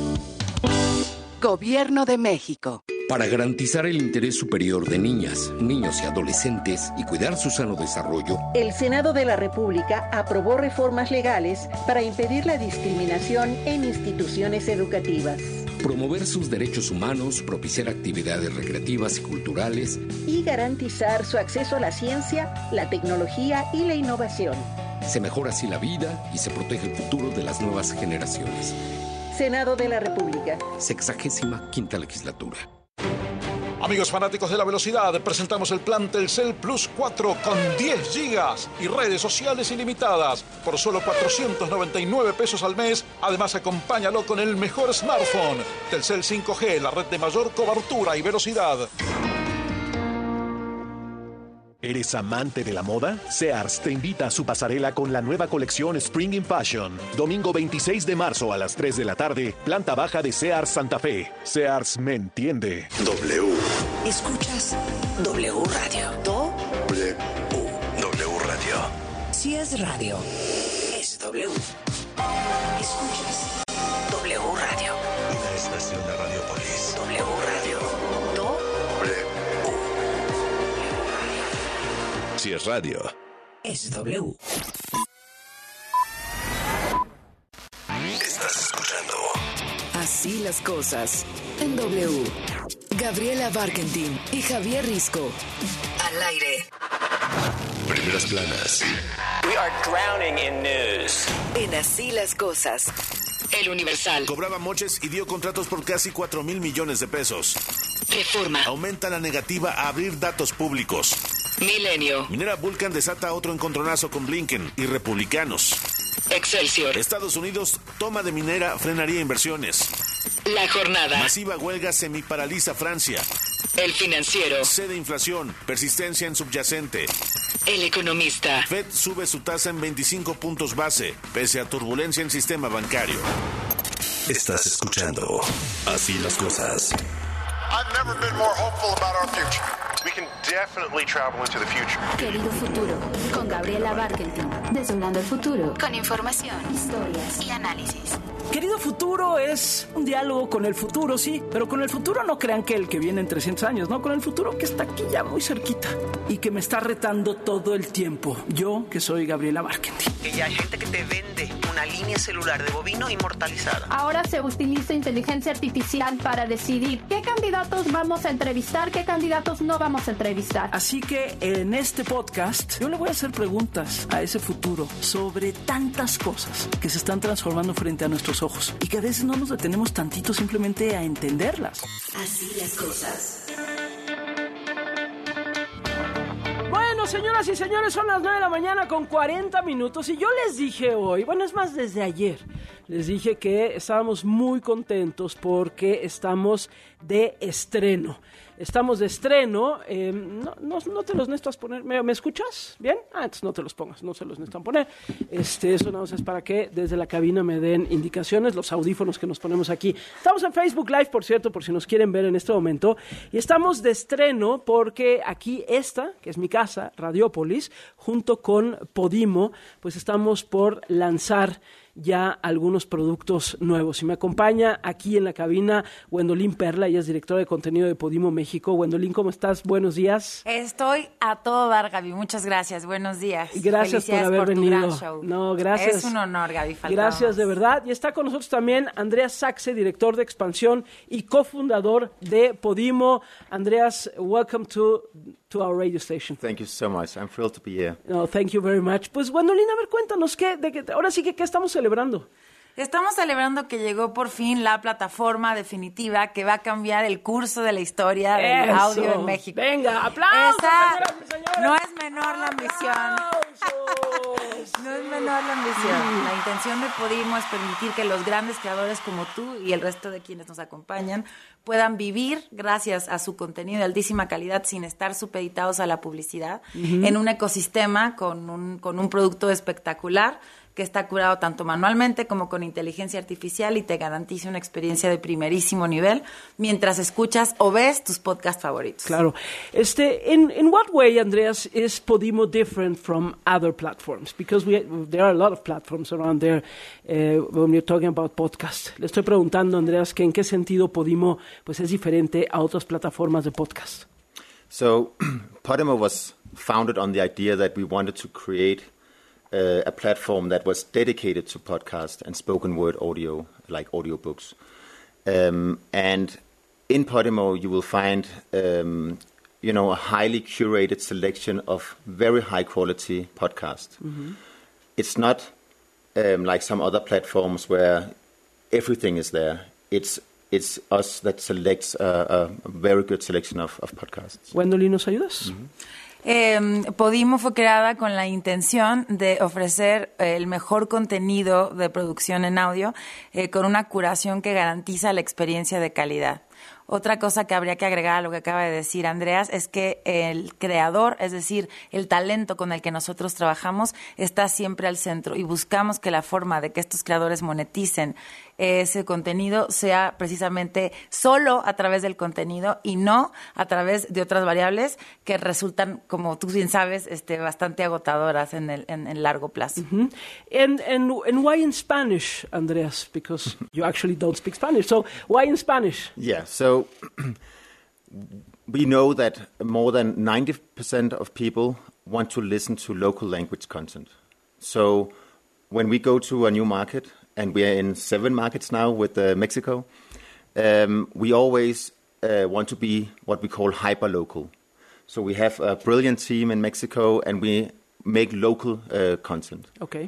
Gobierno de México. Para garantizar el interés superior de niñas, niños y adolescentes y cuidar su sano desarrollo, el Senado de la República aprobó reformas legales para impedir la discriminación en instituciones educativas. promover sus derechos humanos, propiciar actividades recreativas y culturales y garantizar su acceso a la ciencia, la tecnología y la innovación. Se mejora así la vida y se protege el futuro de las nuevas generaciones. Senado de la República. 65ª legislatura. Amigos fanáticos de la velocidad, presentamos el plan Telcel Plus 4 con 10 gigas y redes sociales ilimitadas por solo 499 pesos al mes. Además, acompáñalo con el mejor smartphone. Telcel 5G, la red de mayor cobertura y velocidad. ¿Eres amante de la moda? Sears te invita a su pasarela con la nueva colección Spring in Fashion. Domingo 26 de marzo a las 3 de la tarde, planta baja de Sears Santa Fe. Sears me entiende. W. Escuchas W Radio. W. W Radio. Si es radio, es W. Escuchas W Radio. Una estación de Radiopolis. W Radio. Si es radio, es W. Estás escuchando Así las cosas en W. Gabriela Barkentin y Javier Risco. Al aire. Primeras planas. We are drowning in news. En Así las cosas. El Universal. Cobraba moches y dio contratos por casi 4,000 millones de pesos. Reforma. Aumenta la negativa a abrir datos públicos. Milenio. Minera Vulcan desata otro encontronazo con Blinken y republicanos. Excelsior. Estados Unidos, toma de minera frenaría inversiones. La Jornada. Masiva huelga semiparaliza Francia. El Financiero. Cede inflación, persistencia en subyacente. El Economista. Fed sube su tasa en 25 puntos base, pese a turbulencia en sistema bancario. Estás escuchando Así las cosas. I've never been more hopeful about our future. We can definitely travel into the future. Querido Futuro, con Gabriela Barkentin. Desdoblando el futuro. Con información, historias y análisis. Querido Futuro es un diálogo con el futuro, sí, pero con el futuro no crean que el que viene en 300 años, no, con el futuro que está aquí ya muy cerquita y que me está retando todo el tiempo. Yo, que soy Gabriela Barkentin. Que ya hay gente que te vende una línea celular de bovino inmortalizada. Ahora se utiliza inteligencia artificial para decidir qué candidatos vamos a entrevistar, qué candidatos no vamos a entrevistar. Así que en este podcast yo le voy a hacer preguntas a ese futuro sobre tantas cosas que se están transformando frente a nuestros ojos y que a veces no nos detenemos tantito simplemente a entenderlas. Así las cosas. Bueno, señoras y señores, son las 9 de la mañana con 40 minutos y yo les dije hoy, bueno, es más, desde ayer, les dije que estábamos muy contentos porque estamos de estreno. Estamos de estreno, no te los necesitas poner, ¿me escuchas? ¿Bien? Entonces no te los pongas, no se los necesitan poner. Eso no es para que desde la cabina me den indicaciones, los audífonos que nos ponemos aquí. Estamos en Facebook Live, por cierto, por si nos quieren ver en este momento. Y estamos de estreno porque aquí que es mi casa, Radiopolis, junto con Podimo, pues estamos por lanzar ya algunos productos nuevos. Y me acompaña aquí en la cabina Gwendolyn Perla, ella es directora de contenido de Podimo México. Gwendolyn, ¿cómo estás? Buenos días. Estoy a todo dar, Gaby. Muchas gracias. Buenos días. Gracias por haber venido. Tu gran show. No, gracias. Es un honor, Gaby Falcao. Gracias, de verdad. Y está con nosotros también Andreas Saxe, director de expansión y cofundador de Podimo. Andreas, welcome to our radio station. Thank you so much. I'm thrilled to be here. No, thank you very much. Pues, Gwendolyn, a ver, cuéntanos, ahora sí que ¿qué estamos celebrando? Estamos celebrando que llegó por fin la plataforma definitiva que va a cambiar el curso de la historia del audio en México. Venga, aplausos, señoras y señores. No es menor la ambición. No es menor la ambición. La intención de Podimo es permitir que los grandes creadores como tú y el resto de quienes nos acompañan puedan vivir gracias a su contenido de altísima calidad sin estar supeditados a la publicidad en un ecosistema con un producto espectacular que está curado tanto manualmente como con inteligencia artificial y te garantiza una experiencia de primerísimo nivel mientras escuchas o ves tus podcasts favoritos. Claro. In what way, Andreas, is Podimo different from other platforms? Because there are a lot of platforms around there when we're talking about podcasts. Le estoy preguntando, Andreas, que en qué sentido Podimo pues es diferente a otras plataformas de podcast. So, Podimo was founded on the idea that we wanted to create a platform that was dedicated to podcast and spoken word audio, like audiobooks. And in Podimo, you will find, a highly curated selection of very high-quality podcasts. Mm-hmm. It's not like some other platforms where everything is there. It's us that selects a very good selection of podcasts. Gwendolyn, ¿nos ayudas? Podimo fue creada con la intención de ofrecer el mejor contenido de producción en audio con una curación que garantiza la experiencia de calidad. Otra cosa que habría que agregar a lo que acaba de decir Andreas es que el creador, es decir, el talento con el que nosotros trabajamos, está siempre al centro y buscamos que la forma de que estos creadores moneticen ese contenido sea precisamente solo a través del contenido y no a través de otras variables que resultan, como tú bien sabes, bastante agotadoras en el largo plazo. Mm-hmm. And why in Spanish, Andreas? Because you actually don't speak Spanish. So why in Spanish? Yeah, so we know that more than 90% of people want to listen to local language content. So when we go to a new market, and we are in 7 markets now with Mexico, we always want to be what we call hyper-local. So we have a brilliant team in Mexico, and we make local content. Okay.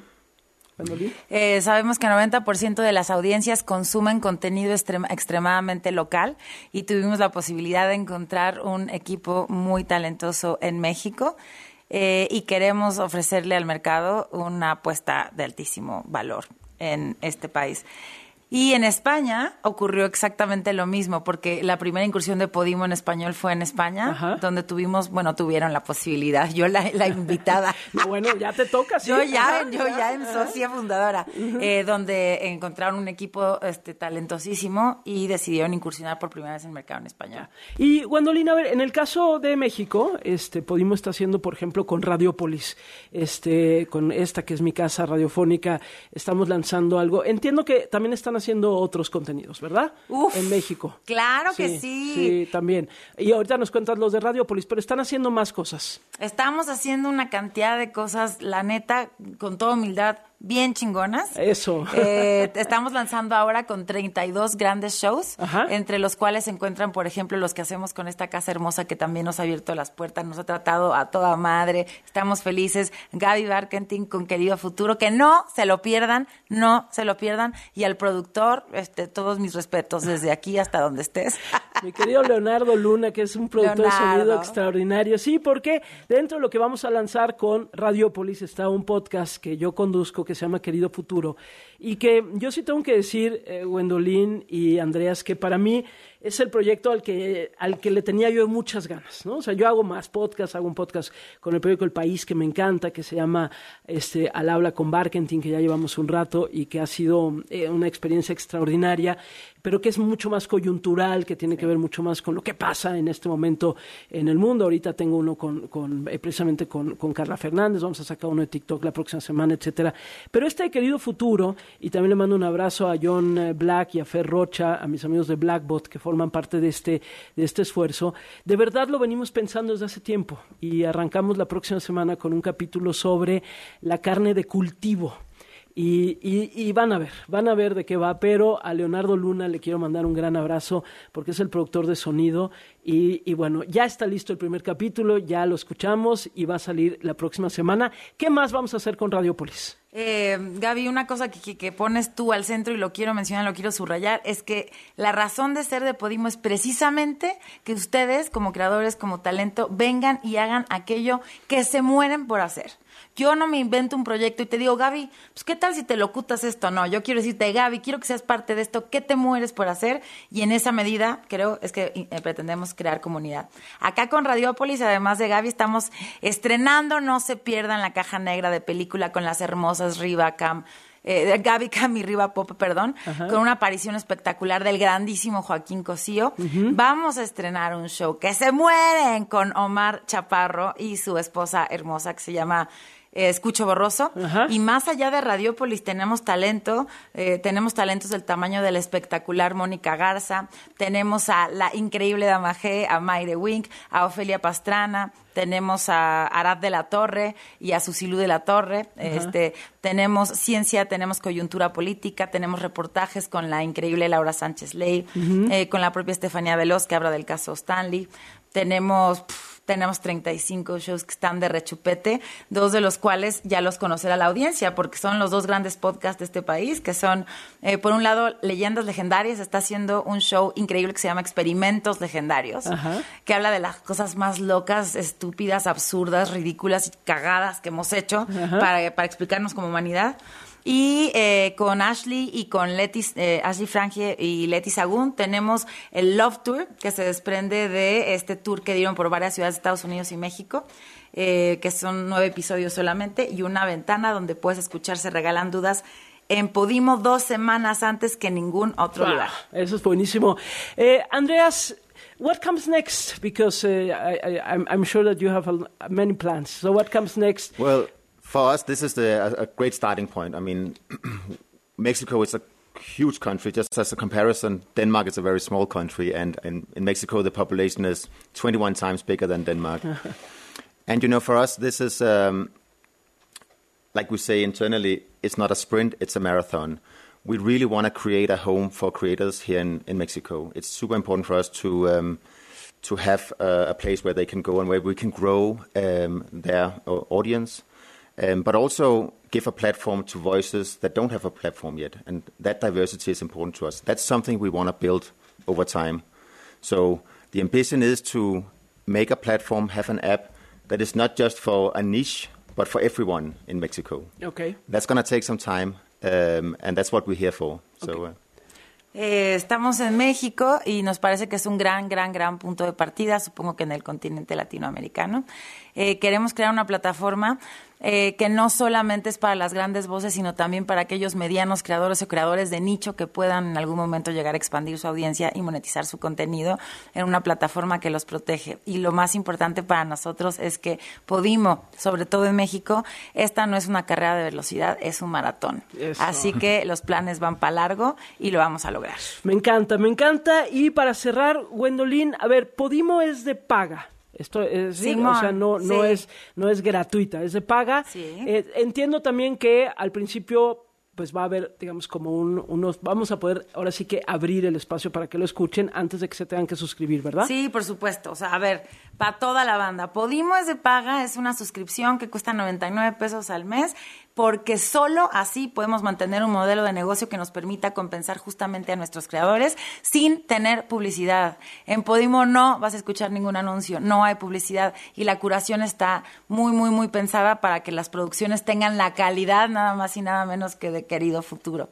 Sabemos que 90% de las audiencias consumen contenido extremadamente local y tuvimos la posibilidad de encontrar un equipo muy talentoso en México y queremos ofrecerle al mercado una apuesta de altísimo valor en este país. Y en España ocurrió exactamente lo mismo, porque la primera incursión de Podimo en español fue en España, ajá, donde tuvieron la posibilidad, yo la invitada. Bueno, ya te toca, sí. Yo ya en socia fundadora, donde encontraron un equipo talentosísimo y decidieron incursionar por primera vez en el mercado en español. Y Gwendolyn, a ver, en el caso de México, Podimo está haciendo, por ejemplo, con Radiopolis, con esta que es mi casa radiofónica, estamos lanzando algo. Entiendo que también están haciendo otros contenidos, ¿verdad? Uf, en México. Claro que sí. Sí, también. Y ahorita nos cuentas los de Radiopolis, pero están haciendo más cosas. Estamos haciendo una cantidad de cosas, la neta, con toda humildad, bien chingonas. Eso. Estamos lanzando ahora con 32 grandes shows, ajá, entre los cuales se encuentran, por ejemplo, los que hacemos con esta casa hermosa que también nos ha abierto las puertas, nos ha tratado a toda madre, estamos felices. Gaby Barkentin con Querido Futuro, que no se lo pierdan, y al productor, todos mis respetos desde aquí hasta donde estés. Mi querido Leonardo Luna, que es un productor de sonido extraordinario. Sí, porque dentro de lo que vamos a lanzar con Radiopolis está un podcast que yo conduzco que se llama Querido Futuro, y que yo sí tengo que decir, Gwendolyn y Andreas, que para mí es el proyecto al que le tenía yo muchas ganas, ¿no? O sea, yo hago más podcasts, hago un podcast con el periódico El País que me encanta, que se llama Al Habla con Barkentin, que ya llevamos un rato y que ha sido una experiencia extraordinaria, pero que es mucho más coyuntural, que tiene que ver mucho más con lo que pasa en este momento en el mundo. Ahorita tengo uno precisamente con Carla Fernández, vamos a sacar uno de TikTok la próxima semana, etcétera. Pero Querido Futuro, y también le mando un abrazo a John Black y a Fer Rocha, a mis amigos de Blackbot, que forman parte de este esfuerzo. De verdad lo venimos pensando desde hace tiempo y arrancamos la próxima semana con un capítulo sobre la carne de cultivo. Y van a ver de qué va, pero a Leonardo Luna le quiero mandar un gran abrazo porque es el productor de sonido y bueno, ya está listo el primer capítulo, ya lo escuchamos y va a salir la próxima semana. ¿Qué más vamos a hacer con Radiopolis? Gaby, una cosa que pones tú al centro y lo quiero mencionar, lo quiero subrayar, es que la razón de ser de Podimo es precisamente que ustedes, como creadores, como talento, vengan y hagan aquello que se mueren por hacer. Yo no me invento un proyecto y te digo, Gaby, pues ¿qué tal si te locutas esto? No, yo quiero decirte, Gaby, quiero que seas parte de esto, ¿qué te mueres por hacer? Y en esa medida, creo, es que pretendemos crear comunidad. Acá con Radiopolis, además de Gaby, estamos estrenando, no se pierdan, la caja negra de película con las hermosas Gaby Cam y Riva Pop, perdón, ajá, con una aparición espectacular del grandísimo Joaquín Cosío. Uh-huh. Vamos a estrenar un show que se mueren con Omar Chaparro y su esposa hermosa que se llama Escucho Borroso. Ajá. Y más allá de Radiopolis tenemos talentos del tamaño de la espectacular Mónica Garza, tenemos a la increíble Dama G, a Mayre Wink, a Ofelia Pastrana, tenemos a Arad de la Torre y a Susilú de la Torre, tenemos ciencia, tenemos coyuntura política, tenemos reportajes con la increíble Laura Sánchez Ley, con la propia Estefanía Veloz, que habla del caso Stanley. Tenemos 35 shows que están de rechupete, 2 de los cuales ya los conocerá la audiencia, porque son los 2 grandes podcasts de este país, que son, por un lado, Leyendas Legendarias, está haciendo un show increíble que se llama Experimentos Legendarios, que habla de las cosas más locas, estúpidas, absurdas, ridículas y cagadas que hemos hecho para explicarnos como humanidad. Y con Ashley y con Ashley Frangie y Leti Sagún tenemos el Love Tour, que se desprende de este tour que dieron por varias ciudades de Estados Unidos y México, que son 9 episodios solamente, y una ventana donde puedes escuchar Se Regalan Dudas en Podimo 2 semanas antes que en ningún otro lugar. Eso es buenísimo. Andreas, what comes next? Because I'm sure that you have many plans. So what comes next? Well, for us, this is a great starting point. I mean, Mexico is a huge country. Just as a comparison, Denmark is a very small country, and in Mexico, the population is 21 times bigger than Denmark. And, you know, for us, this is, like we say internally, it's not a sprint, it's a marathon. We really want to create a home for creators here in Mexico. It's super important for us to have a place where they can go and where we can grow their audience. But also give a platform to voices that don't have a platform yet. And that diversity is important to us. That's something we want to build over time. So the ambition is to make a platform, have an app that is not just for a niche, but for everyone in Mexico. Okay. That's going to take some time, and that's what we're here for. Okay. So, estamos en México y nos parece que es un gran punto de partida, supongo que en el continente latinoamericano. Queremos crear una plataforma que no solamente es para las grandes voces, sino también para aquellos medianos creadores o creadores de nicho que puedan en algún momento llegar a expandir su audiencia y monetizar su contenido en una plataforma que los protege. Y lo más importante para nosotros es que Podimo, sobre todo en México, esta no es una carrera de velocidad, es un maratón. Eso. Así que los planes van para largo y lo vamos a lograr. Me encanta. Y para cerrar, Gwendolyn, a ver, Podimo es de paga. Esto es, Simón, o sea, no es gratuita, es de paga. Sí. Entiendo también que al principio pues va a haber, digamos, como unos, vamos a poder ahora sí que abrir el espacio para que lo escuchen antes de que se tengan que suscribir, ¿verdad? Sí, por supuesto. O sea, a ver, para toda la banda. Podimo es de paga, es una suscripción que cuesta 99 pesos al mes, porque solo así podemos mantener un modelo de negocio que nos permita compensar justamente a nuestros creadores sin tener publicidad. En Podimo no vas a escuchar ningún anuncio, no hay publicidad y la curación está muy pensada para que las producciones tengan la calidad nada más y nada menos que de querido futuro.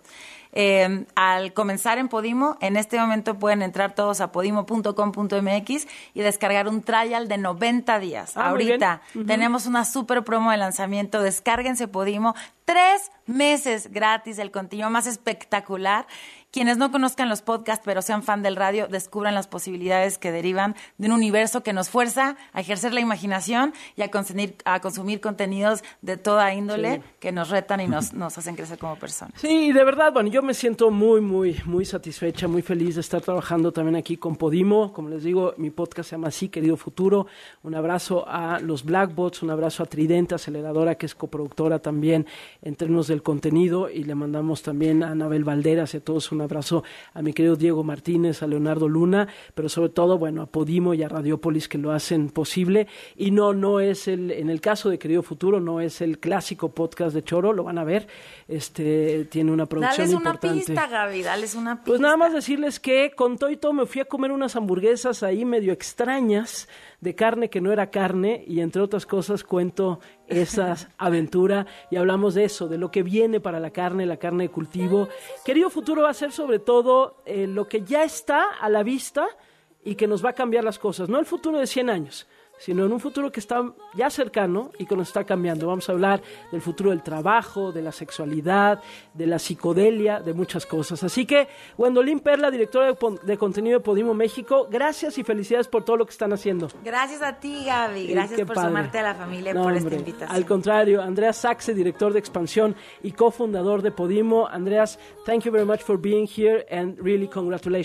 Al comenzar en Podimo, en este momento pueden entrar todos a podimo.com.mx y descargar un trial de 90 días. Ahorita tenemos una super promo de lanzamiento. Descárguense Podimo, 3 meses gratis del contenido más espectacular. Quienes no conozcan los podcasts, pero sean fan del radio, descubran las posibilidades que derivan de un universo que nos fuerza a ejercer la imaginación y a consumir contenidos de toda índole que nos retan y nos hacen crecer como personas. Sí, de verdad, bueno, yo me siento muy satisfecha, muy feliz de estar trabajando también aquí con Podimo. Como les digo, mi podcast se llama así, Querido Futuro. Un abrazo a los Blackbots, un abrazo a Tridente Aceleradora, que es coproductora también en términos del contenido, y le mandamos también a Anabel Valderas y a todos un abrazo a mi querido Diego Martínez, a Leonardo Luna, pero sobre todo, bueno, a Podimo y a Radiopolis, que lo hacen posible. Y no es en el caso de Querido Futuro, no es el clásico podcast de Choro, lo van a ver, tiene una producción importante. Dales una pista, Gaby, dales una pista. Pues nada más decirles que con todo y todo me fui a comer unas hamburguesas ahí medio extrañas, de carne que no era carne, y entre otras cosas cuento esa aventura y hablamos de eso, de lo que viene para la carne de cultivo. Querido Futuro va a ser sobre todo lo que ya está a la vista y que nos va a cambiar las cosas, no el futuro de 100 años, sino en un futuro que está ya cercano y que nos está cambiando. Vamos a hablar del futuro del trabajo, de la sexualidad, de la psicodelia, de muchas cosas. Así que, Gwendolyn Perla, directora de contenido de Podimo México, gracias y felicidades por todo lo que están haciendo. Gracias a ti, Gaby. Gracias por sumarte a la familia, por esta invitación. Al contrario, Andreas Saxe, director de expansión y cofundador de Podimo. Andreas, thank you very much for being here and really congratulations.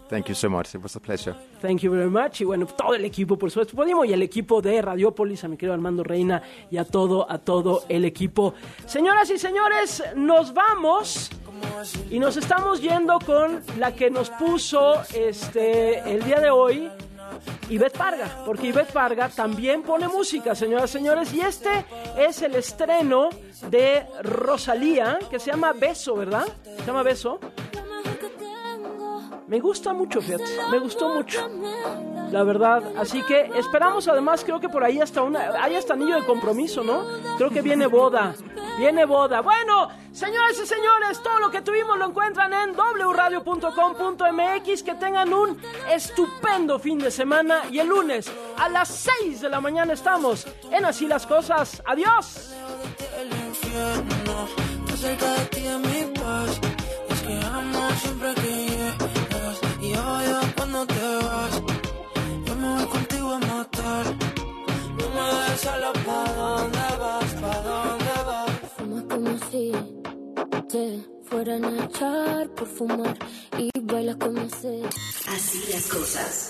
Thank you so much. It was a pleasure. Thank you very much. Y bueno, todo el equipo, por supuesto, Podimo, y el equipo de Radiopolis, a mi querido Armando Reina y a todo el equipo. Señoras y señores, nos vamos y nos estamos yendo con la que nos puso el día de hoy Ivette Parga, porque Ivette Parga también pone música, señoras y señores, y este es el estreno de Rosalía, que se llama Beso, ¿verdad? Se llama Beso. Me gusta mucho, fíjate, me gustó mucho, la verdad. Así que esperamos, además, creo que por ahí hay hasta anillo de compromiso, ¿no? Creo que viene boda. Bueno, señoras y señores, todo lo que tuvimos lo encuentran en wradio.com.mx. Que tengan un estupendo fin de semana y el lunes a las 6 de la mañana estamos en Así las Cosas. ¡Adiós! Y yo cuando te vas, yo me voy contigo a matar. No me dejes sola, ¿pa' dónde vas? Fumas como si te fueran a echar por fumar y bailas como si. Así las cosas.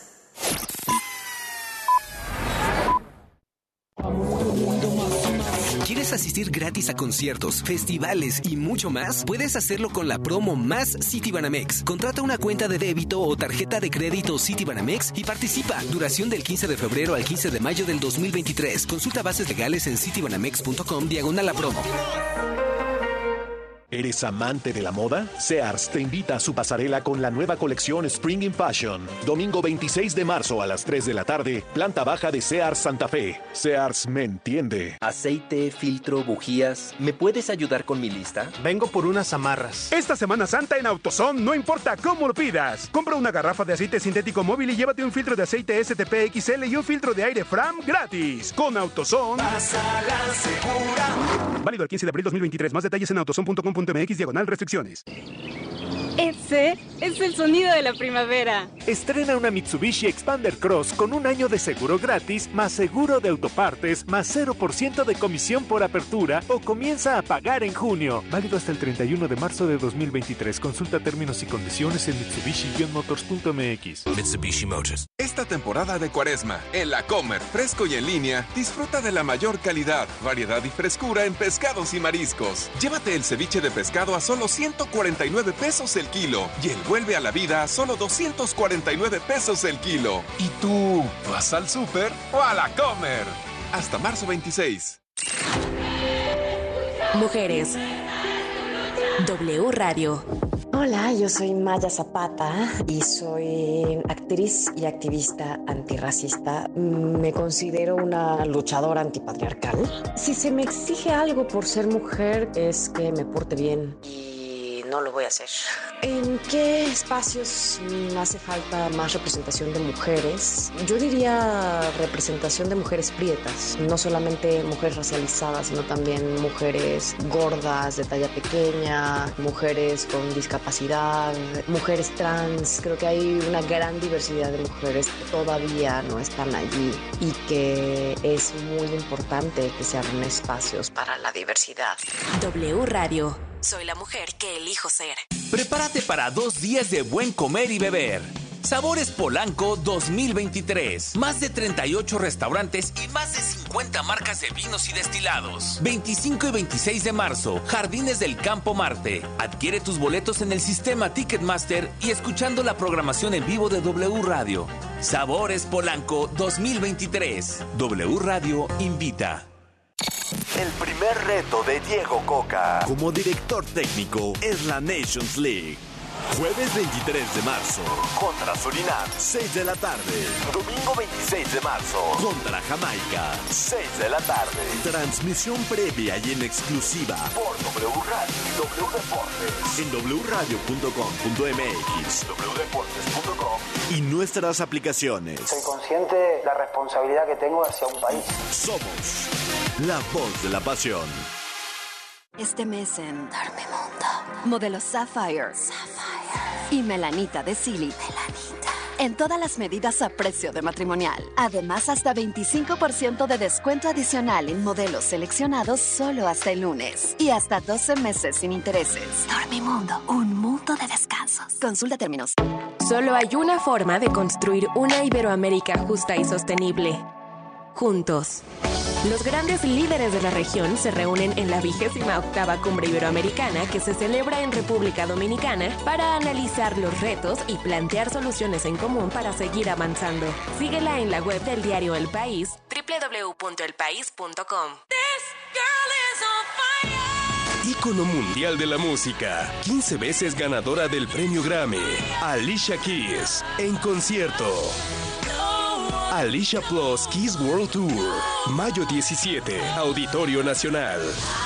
¿Quieres asistir gratis a conciertos, festivales y mucho más? Puedes hacerlo con la promo Más Citibanamex. Contrata una cuenta de débito o tarjeta de crédito Citibanamex y participa. Duración del 15 de febrero al 15 de mayo del 2023. Consulta bases legales en citibanamex.com/la promo. ¿Eres amante de la moda? Sears te invita a su pasarela con la nueva colección Spring in Fashion. Domingo 26 de marzo a las 3 de la tarde, planta baja de Sears Santa Fe. Sears me entiende. Aceite, filtro, bujías. ¿Me puedes ayudar con mi lista? Vengo por unas amarras. Esta Semana Santa en AutoZone, no importa cómo lo pidas. Compra una garrafa de aceite sintético móvil y llévate un filtro de aceite STP XL y un filtro de aire Fram gratis. Con AutoZone. Pásala segura. Válido el 15 de abril 2023. Más detalles en autozone.com.mx/restricciones. Ese es el sonido de la primavera. Estrena una Mitsubishi Expander Cross con un año de seguro gratis, más seguro de autopartes, más 0% de comisión por apertura o comienza a pagar en junio. Válido hasta el 31 de marzo de 2023. Consulta términos y condiciones en Mitsubishi-motors.mx. Mitsubishi Motors. Esta temporada de Cuaresma, en La Comer, fresco y en línea, disfruta de la mayor calidad, variedad y frescura en pescados y mariscos. Llévate el ceviche de pescado a solo 149 pesos el kilo y el vuelve a la vida a solo 249 pesos el kilo. ¿Y tú vas al súper o a La Comer? Hasta marzo 26. Mujeres. W Radio. Hola, yo soy Maya Zapata y soy actriz y activista antirracista. Me considero una luchadora antipatriarcal. Si se me exige algo por ser mujer es que me porte bien. No lo voy a hacer. ¿En qué espacios hace falta más representación de mujeres? Yo diría representación de mujeres prietas, no solamente mujeres racializadas, sino también mujeres gordas, de talla pequeña, mujeres con discapacidad, mujeres trans. Creo que hay una gran diversidad de mujeres que todavía no están allí y que es muy importante que se abran espacios para la diversidad. W Radio. Soy la mujer que elijo ser. Prepárate para 2 días de buen comer y beber. Sabores Polanco 2023. Más de 38 restaurantes y más de 50 marcas de vinos y destilados. 25 y 26 de marzo, Jardines del Campo Marte. Adquiere tus boletos en el sistema Ticketmaster y escuchando la programación en vivo de W Radio. Sabores Polanco 2023. W Radio invita. El primer reto de Diego Coca como director técnico es la Nations League. Jueves 23 de marzo contra Surinam, 6 de la tarde. Domingo 26 de marzo contra Jamaica, 6 de la tarde. Transmisión previa y en exclusiva por W Radio y W Deportes. En wradio.com.mx, wdeportes.com y nuestras aplicaciones. Soy consciente de la responsabilidad que tengo hacia un país. Somos la voz de la pasión. Este mes en Dormimundo, modelo Sapphire y Melanita de Silly. En todas las medidas a precio de matrimonial. Además, hasta 25% de descuento adicional en modelos seleccionados solo hasta el lunes. Y hasta 12 meses sin intereses. Dormimundo, un mundo de descansos. Consulta términos. Solo hay una forma de construir una Iberoamérica justa y sostenible. Juntos. Los grandes líderes de la región se reúnen en la 28ª Cumbre Iberoamericana que se celebra en República Dominicana para analizar los retos y plantear soluciones en común para seguir avanzando. Síguela en la web del diario El País, www.elpaís.com. Ícono mundial de la música, 15 veces ganadora del premio Grammy, Alicia Keys, en concierto. Alicia Plus Keys World Tour, mayo 17, Auditorio Nacional.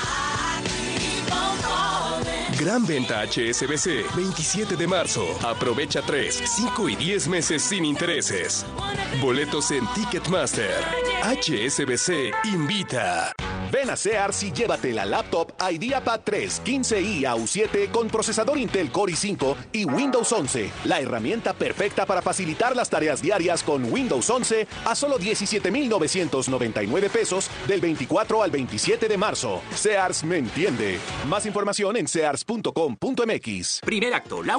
Gran venta HSBC, 27 de marzo. Aprovecha 3, 5 y 10 meses sin intereses. Boletos en Ticketmaster. HSBC invita. Ven a Sears y llévate la laptop IdeaPad 3 15i AU7 con procesador Intel Core i5 y Windows 11. La herramienta perfecta para facilitar las tareas diarias con Windows 11 a solo 17,999 pesos del 24 al 27 de marzo. Sears me entiende. Más información en sears.com.mx. Primer acto.